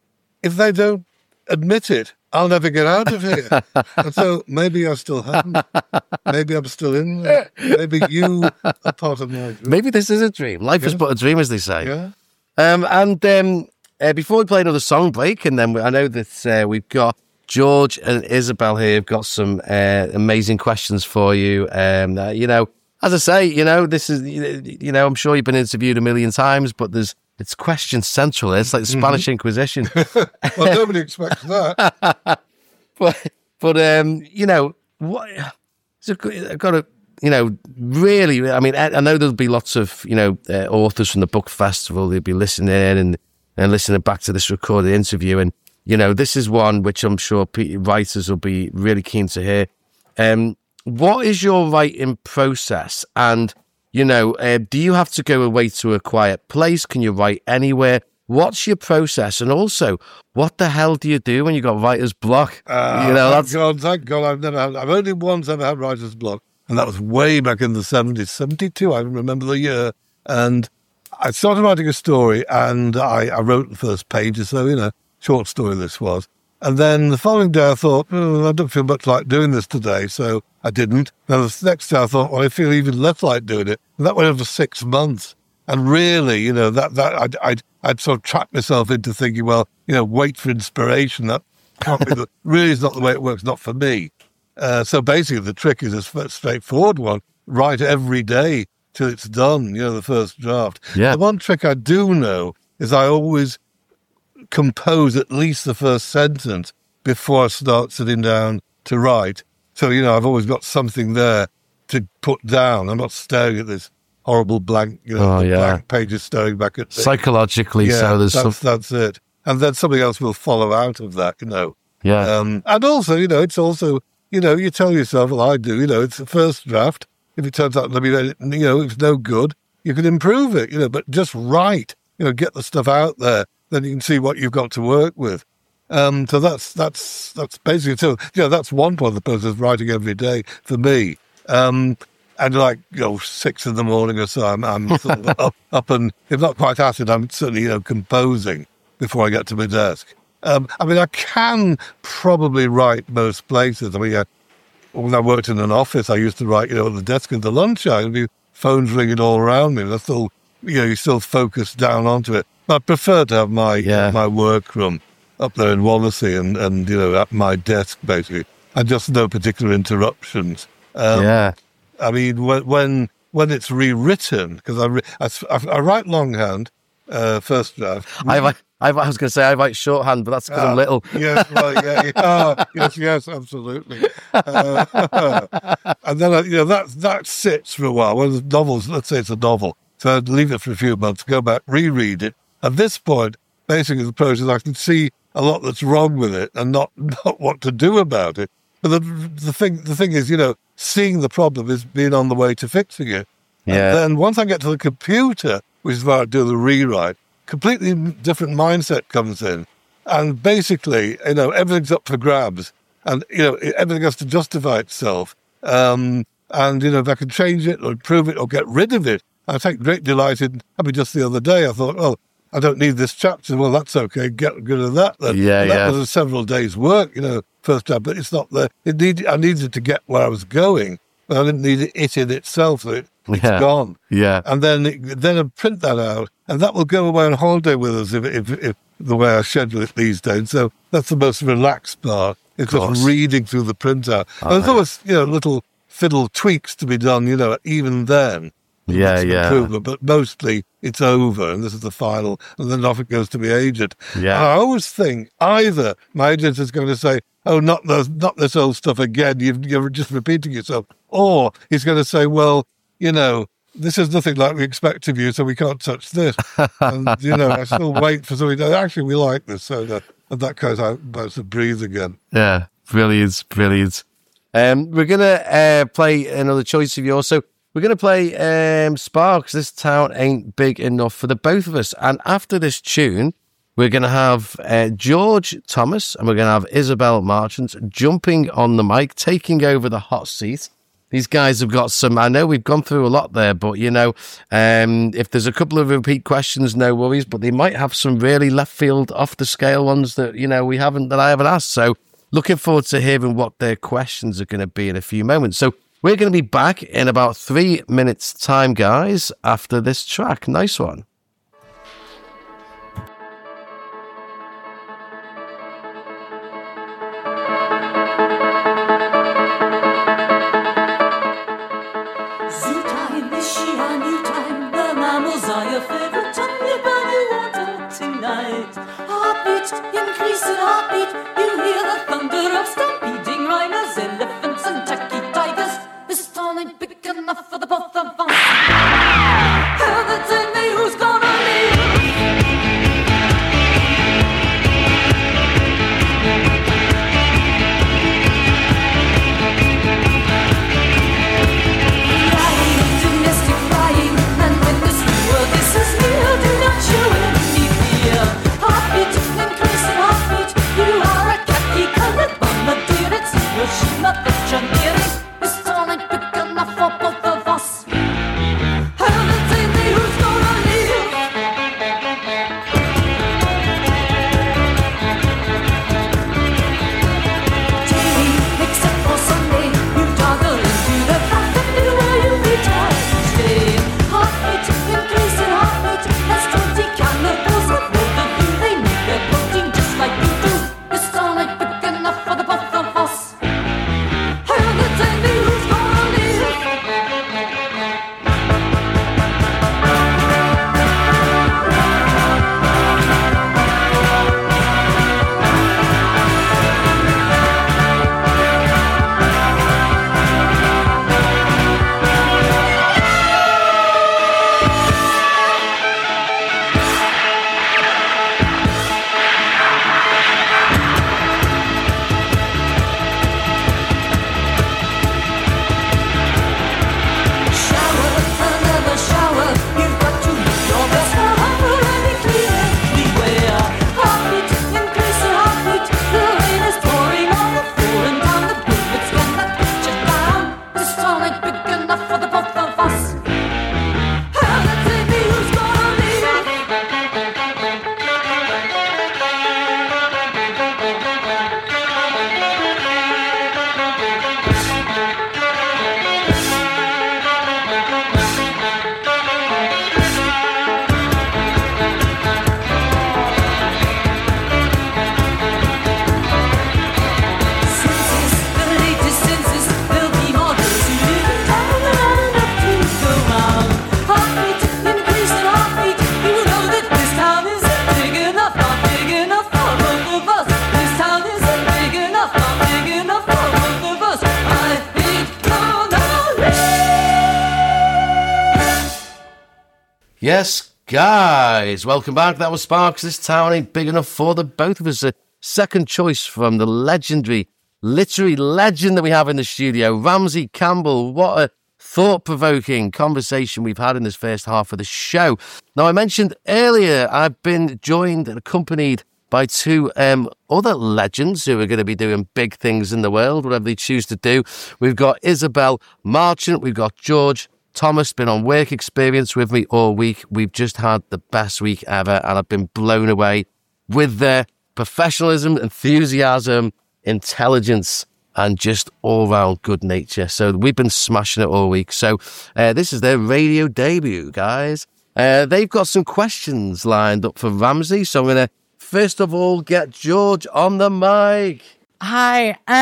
if they don't admit it, I'll never get out of here. And so maybe I still haven't. Maybe I'm still in there. Maybe you are part of my dream. Maybe this is a dream. Life is Yeah. but a dream, as they say. Yeah. Um, and um, uh, before we play another song break, and then we, I know that uh, we've got George and Isabel here have got some uh, amazing questions for you. Um, uh, you know, as I say, you know, this is, you know, I'm sure you've been interviewed a million times, but there's it's question central. It's like the Spanish Inquisition. Well, nobody expects that. but but um, you know, what? So I've got to, you know, really. I mean, I, I know there'll be lots of, you know, uh, authors from the book festival. They'll be listening and and listening back to this recorded interview, and you know, this is one which I'm sure pe- writers will be really keen to hear. Um, what is your writing process? And you know, uh, do you have to go away to a quiet place? Can you write anywhere? What's your process? And also, what the hell do you do when you got writer's block? Uh, you know, thank that's God, thank God, I've never had, I've only once ever had writer's block, and that was way back in the seventies, seventy-two, I remember the year. And I started writing a story, and I, I wrote the first page or so, you know, short story this was. And then the following day I thought, oh, I don't feel much like doing this today, so I didn't. Then the next day I thought, well, I feel even less like doing it. And that went over six months. And really, you know, that that I'd, I'd, I'd sort of trapped myself into thinking, well, you know, wait for inspiration. That can't be the, really is not the way it works, not for me. Uh, so basically the trick is a straightforward one. Write every day till it's done, you know, the first draft. Yeah. The one trick I do know is I always compose at least the first sentence before I start sitting down to write. So, you know, I've always got something there to put down. I'm not staring at this horrible blank, you know, Oh, the yeah. blank pages staring back at me. psychologically. Yeah, so there's that's, some, that's it. And then something else will follow out of that, you know. yeah, Um, and also, you know, it's also, you know, you tell yourself, well, I do, you know, it's the first draft. If it turns out to be, you know, it's no good, you can improve it, you know, but just write, you know, get the stuff out there. Then you can see what you've got to work with. Um, so that's that's that's basically so. You know, that's one part of the process of writing every day for me. Um, and like you know, six in the morning or so, I'm, I'm sort of up, up and if not quite at it, I'm certainly you know composing before I get to my desk. Um, I mean, I can probably write most places. I mean, I, when I worked in an office, I used to write, you know, at the desk at the lunch hour, and be phones ringing all around me. And I still, you know, you still focus down onto it. I prefer to have my Yeah. my workroom up there in Wallasey and, and, you know, at my desk, basically. And just no particular interruptions. Um, yeah. I mean, when when, when it's rewritten, because I, re- I, I write longhand, uh, first draft. I, write- I, I was going to say I write shorthand, but that's because I'm Ah, little. Yes, right, yeah, yeah. Ah, yes, yes, absolutely. Uh, and then, uh, you know, that that sits for a while. Well, the novels, let's say it's a novel, so I'd leave it for a few months, go back, reread it. At this point, basically the process, I can see a lot that's wrong with it and not, not what to do about it. But the the thing the thing is, you know, seeing the problem is being on the way to fixing it. Yeah. And then once I get to the computer, which is where I do the rewrite, completely different mindset comes in. And basically, you know, everything's up for grabs. And, you know, everything has to justify itself. Um, and, you know, if I can change it or improve it or get rid of it, I take great delight in, I mean, just the other day, I thought, oh, I don't need this chapter. Well, that's okay. Get rid of that then. Yeah, And that yeah. was a several days' work, you know, first time. But it's not there. It need, I needed to get where I was going, but I didn't need it in itself. So it, it's Yeah. gone. Yeah. And then it, then I print that out, and that will go away on holiday with us if, if, if the way I schedule it these days. So that's the most relaxed part. It's course. just reading through the printout. Oh, And there's yeah. always, you know, little fiddle tweaks to be done, you know, even then. Yeah, some yeah. improvement, but mostly it's over, and this is the final, and then off it goes to my agent. Yeah. And I always think either my agent is going to say, "Oh, not those, not this old stuff again. You've, you're just repeating yourself," or he's going to say, "Well, you know, this is nothing like we expect of you, so we can't touch this." And you know, I still wait for somebody to actually we like this, so that and that goes out about to breathe again. Yeah, brilliant, brilliant. Um, we're gonna uh, play another choice of yours. So we're gonna play um, Sparks. This town ain't big enough for the both of us. And after this tune, we're gonna have uh, George Thomas and we're gonna have Isabel Marchant jumping on the mic, taking over the hot seat. These guys have got some, I know we've gone through a lot there, but, you know, um, if there's a couple of repeat questions, no worries, but they might have some really left field, off the scale ones that, you know, we haven't, that I haven't asked. So looking forward to hearing what their questions are going to be in a few moments. So we're going to be back in about three minutes time, guys, after this track. Nice one. Increasing heartbeat, you hear the thunder of stampeding rhinos, elephants and tacky tigers. This town ain't big enough for the both of us. Have it tell me who's gonna leave. Flying, domestic flying, and when the stewardess is near, do not show any fear. Heartbeat, increasing heartbeat, you are a khaki-colored bombardier. It's Hiroshima that you're nearing. This town ain't big enough for both of us. Haven't seen me, who's gonna leave? Daily, except for Sunday, you toggle into the path and knew where you retire each day. Heartbeat, increasing heartbeat, as twenty cannibals have rolled of you. They need their protein just like you do. This town ain't big enough for the both of us. Haven't seen me, who's gonna leave? Shower, another shower. You've got to look your best now. Humble and be clear. Beware. Heartbeat, increasing heartbeat. The rain is pouring on the floor and down. The bullets cannot get you down. This town ain't big enough for the both of us. Haven't seen me, who's gonna leave? Census, the latest census. There'll be more those who live in town and not enough to go round. Heartbeat, increasing heartbeat. You know that this town isn't big enough, not big enough for both of us. This town isn't big enough, not big enough for both of us. I ain't gonna leave. Yes, guys, welcome back. That was Sparks. This town ain't big enough for the both of us. A second choice from the legendary, literary legend that we have in the studio, Ramsey Campbell. What a thought-provoking conversation we've had in this first half of the show. Now, I mentioned earlier I've been joined and accompanied by two um, other legends who are going to be doing big things in the world, whatever they choose to do. We've got Isabel Marchant. We've got George Thomas, been on work experience with me all week. We've just had the best week ever, and I've been blown away with their professionalism, enthusiasm, intelligence, and just all-round good nature. So we've been smashing it all week. So uh, this is their radio debut, guys. Uh, they've got some questions lined up for Ramsey, so I'm going to first of all get George on the mic. Hi. Um,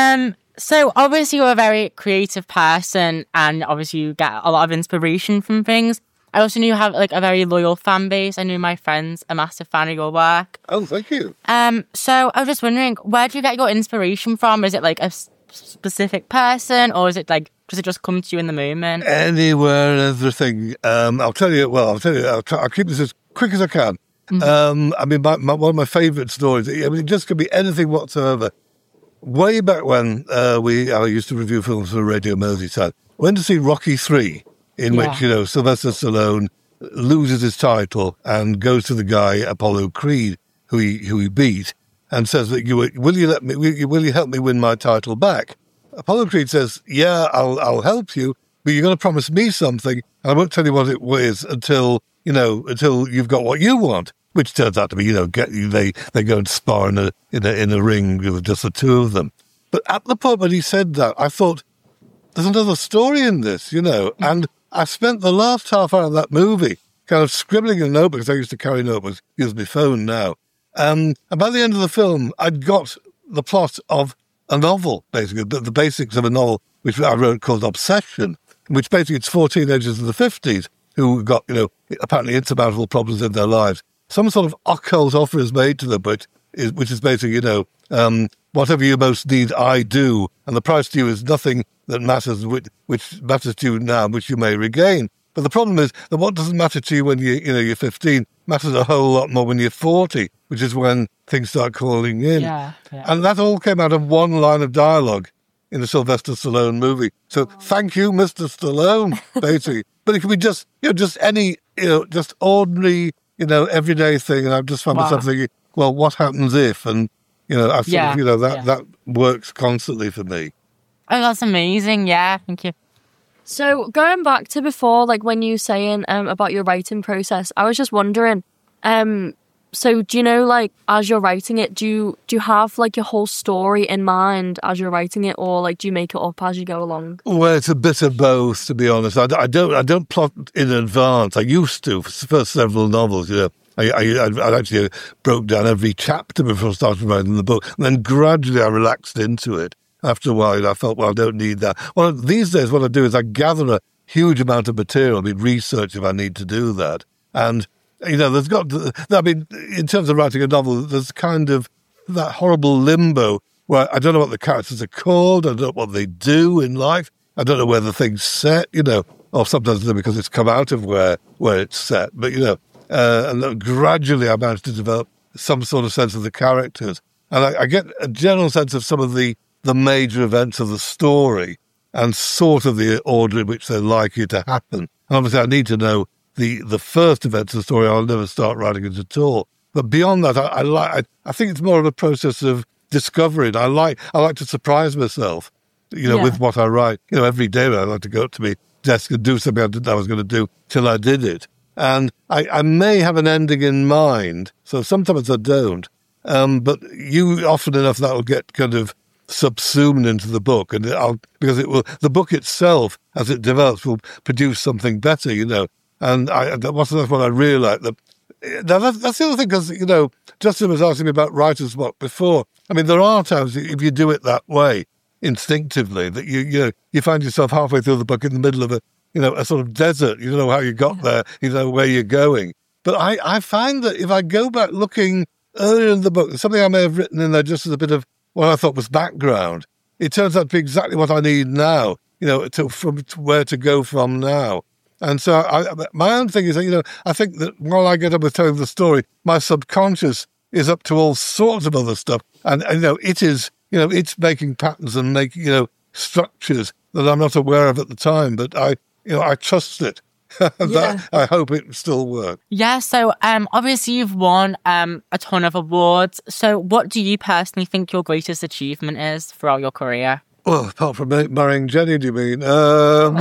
So obviously you're a very creative person and obviously you get a lot of inspiration from things. I also know you have like a very loyal fan base. I know my friends are a massive fan of your work. Oh, thank you. Um, so I was just wondering, where do you get your inspiration from? Is it like a s- specific person, or is it like does it just come to you in the moment? Anywhere and everything. Um, I'll tell you. Well, I'll tell you. I'll, try, I'll keep this as quick as I can. Mm-hmm. Um, I mean, my, my, one of my favourite stories. I mean, it just could be anything whatsoever. Way back when uh, we, I used to review films for Radio Merseyside. Went to see Rocky three. In Yeah. which, you know, Sylvester Stallone loses his title and goes to the guy, Apollo Creed, who he who he beat, and says, that you will you let me, will you, will you help me win my title back? Apollo Creed says, yeah, I'll I'll help you, but you're going to promise me something, and I won't tell you what it is until, you know, until you've got what you want, which turns out to be, you know, get you, they, they go and spar in a, in a, in a ring with just the two of them. But at the point when he said that, I thought, there's another story in this, you know, and I spent the last half hour of that movie kind of scribbling in a notebook, because I used to carry notebooks, use my phone now. Um, and by the end of the film, I'd got the plot of a novel, basically, the, the basics of a novel, which I wrote called Obsession, which basically it's four teenagers in the fifties who got, you know, apparently insurmountable problems in their lives. Some sort of occult offer is made to them, which is, which is basically, you know, um, whatever you most need, I do, and the price to you is nothing that matters, which, which matters to you now, which you may regain. But the problem is that what doesn't matter to you when you, you know, you're fifteen matters a whole lot more when you're forty, which is when things start calling in. Yeah, yeah. And that all came out of one line of dialogue in the Sylvester Stallone movie. So thank you, Mister Stallone, basically. But it can be just, you know, just any, you know, just ordinary, you know, everyday thing. And I've just found Wow. myself thinking, well, what happens if? And, you know, I've sort Yeah, of, you know, that, yeah. that works constantly for me. Oh, that's amazing. Yeah, thank you. So going back to before, like when you were saying um, about your writing process, I was just wondering, um, so do you know, like, as you're writing it, do you, do you have, like, your whole story in mind as you're writing it, or, like, do you make it up as you go along? Well, it's a bit of both, to be honest. I, I don't I don't plot in advance. I used to for, for several novels, you know. I, I, I actually broke down every chapter before I started writing the book, and then gradually I relaxed into it. After a while, I felt, well, I don't need that. Well, these days, what I do is I gather a huge amount of material, I mean, research if I need to do that. And, you know, there's got, I mean, in terms of writing a novel, there's kind of that horrible limbo where I don't know what the characters are called, I don't know what they do in life, I don't know where the thing's set, you know, or sometimes because it's come out of where, where it's set. But, you know, uh, and gradually I managed to develop some sort of sense of the characters. And I, I get a general sense of some of the the major events of the story and sort of the order in which they're likely to happen. And obviously I need to know the, the first events of the story. I'll never start writing it at all. But beyond that, I, I like. I, I think it's more of a process of discovery. I like. I like to surprise myself, you know, Yeah. with what I write. You know, every day I like to go up to my desk and do something I didn't know I was going to do till I did it. And I, I may have an ending in mind, so sometimes I don't. Um, but you often enough that will get kind of subsumed into the book, and I'll, because it will, the book itself, as it develops, will produce something better, you know. And I, that was that's what I really like. That, now that's, that's the other thing, because, you know, Justin was asking me about writer's block before. I mean, there are times if you do it that way, instinctively, that you you know you find yourself halfway through the book in the middle of a you know a sort of desert. You don't know how you got there. You know where you're going. But I, I find that if I go back looking earlier in the book, something I may have written in there just as a bit of what I thought was background, it turns out to be exactly what I need now, you know, to, from to where to go from now. And so I, my own thing is that, you know, I think that while I get up with telling the story, my subconscious is up to all sorts of other stuff. And, and you know, it is, you know, it's making patterns and making, you know, structures that I'm not aware of at the time. But I, you know, I trust it. that, I hope it still works. Yeah, so um, obviously you've won um, a ton of awards. So what do you personally think your greatest achievement is throughout your career? Well, apart from marrying Jenny, do you mean? Um,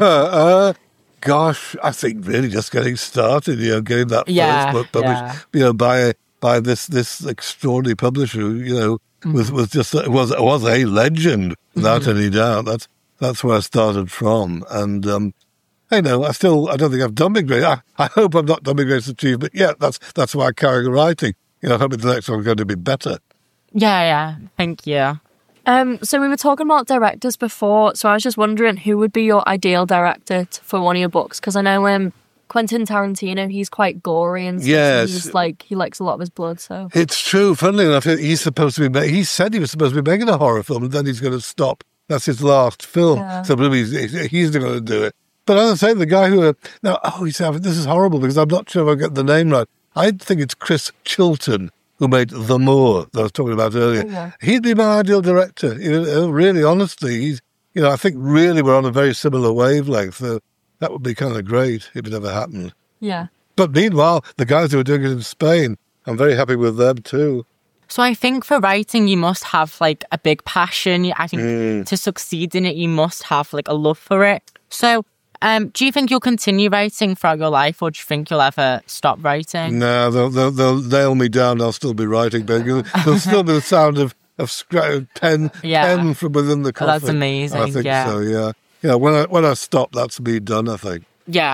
uh, gosh, I think really just getting started, you know, getting that Yeah, first book published, yeah. you know, by by this this extraordinary publisher, who, you know, Mm-hmm. was was just was was a legend without any doubt. That's that's where I started from, and um, hey, no, I still I don't think I've done my great. I, I hope I've not done my greatest achievement yet. That's that's why I carry on writing. You know, I hope the next one's going to be better. Yeah, yeah, thank you. Um, so we were talking about directors before, so I was just wondering who would be your ideal director t- for one of your books? Because I know um, Quentin Tarantino, he's quite gory and stuff, Yes. so he's like he likes a lot of his blood. So It's true. Funnily enough, he's supposed to be. Ma- he said he was supposed to be making a horror film, and then he's going to stop. That's his last film. Yeah. So maybe he's, he's going to do it. But as I say, the guy who uh, now, oh, he's having, this is horrible because I'm not sure if I get the name right. I think it's Chris Chilton who made The Moor that I was talking about earlier. Yeah. He'd be my ideal director. You know, really, honestly, he's. You know, I think really we're on a very similar wavelength. So that would be kind of great if it ever happened. yeah. But meanwhile, the guys who are doing it in Spain, I'm very happy with them too. So I think for writing, you must have like a big passion. I think Mm. to succeed in it, you must have like a love for it. So um, do you think you'll continue writing throughout your life, or do you think you'll ever stop writing? No, they'll, they'll, they'll nail me down. I'll still be writing, but there'll still be the sound of, of scra- pen, Yeah. pen from within the Oh, coffee. that's amazing, I think yeah. so, yeah. Yeah, when I, when I stop, that's me done, I think. Yeah.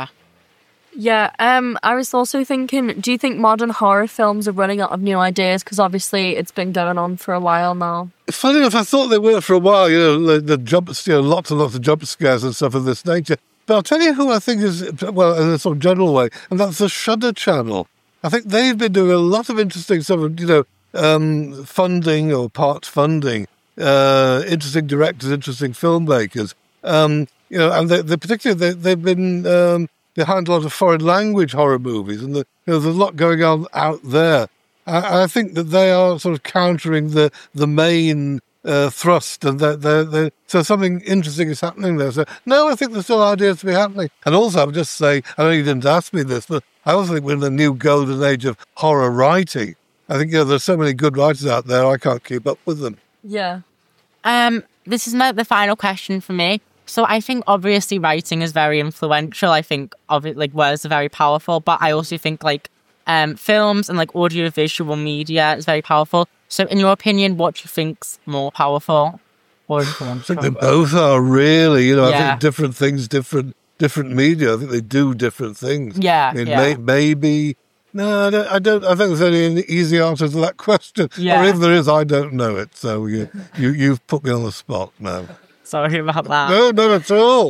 Yeah, um, I was also thinking, do you think modern horror films are running out of new ideas? Because obviously it's been going on for a while now. Funny enough, I thought they were for a while, you know, the, the jump, you know, lots and lots of jump scares and stuff of this nature. But I'll tell you who I think is, well, in a sort of general way, and that's the Shudder Channel. I think they've been doing a lot of interesting stuff, you know, um, funding or part funding, uh, interesting directors, interesting filmmakers. Um, you know, and they, they particularly, they, they've been um, behind a lot of foreign language horror movies, and the, you know, there's a lot going on out there. I, I think that they are sort of countering the, the main uh, thrust, and they're, they're, they're, so something interesting is happening there. So, no, I think there's still ideas to be happening. And also, I would just say, I know you didn't ask me this, but I also think we're in the new golden age of horror writing. I think, you know, there's so many good writers out there, I can't keep up with them. Yeah. Um, this is my, the final question for me. So I think obviously writing is very influential. I think of it like words are very powerful, but I also think like um films and like audiovisual media is very powerful. So in your opinion, what do you think's more powerful or I think influential? they both are really, you know, I Yeah. think different things, different different media. I think they do different things. Yeah, I mean, yeah. may, maybe, no, I don't, I don't, I think there's only an easy answer to that question. Yeah. Or if there is, I don't know it. So you, you, you've put me on the spot now. Sorry about that. No, not at all.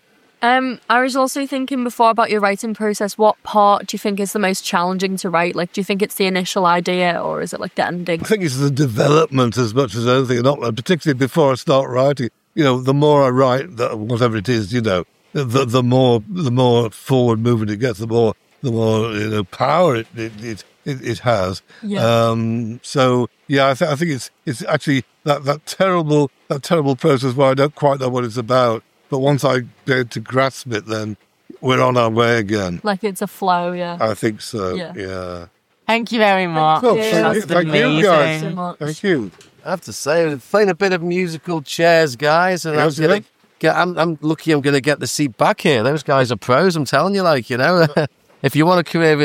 Um, I was also thinking before about your writing process. What part do you think is the most challenging to write? Like, do you think it's the initial idea, or is it like the ending? I think it's the development as much as anything, not particularly before I start writing. You know, the more I write, the, whatever it is, you know, the the more the more forward movement it gets, the more the more you know power it it it, it, it has. Yeah. Um. So yeah, I, th- I think it's it's actually that, that terrible that terrible process where I don't quite know what it's about, but once I get to grasp it, then we're on our way again. Like it's a flow, yeah. I think so. Yeah. Yeah. Thank you very much. Oh, you. thank That's you, thank you amazing. guys. So much. Thank you. I have to say, we're playing a bit of musical chairs, guys, and I'm, Yes, gonna yeah. get, I'm, I'm lucky I'm going to get the seat back here. Those guys are pros, I'm telling you, like, you know. If you want a career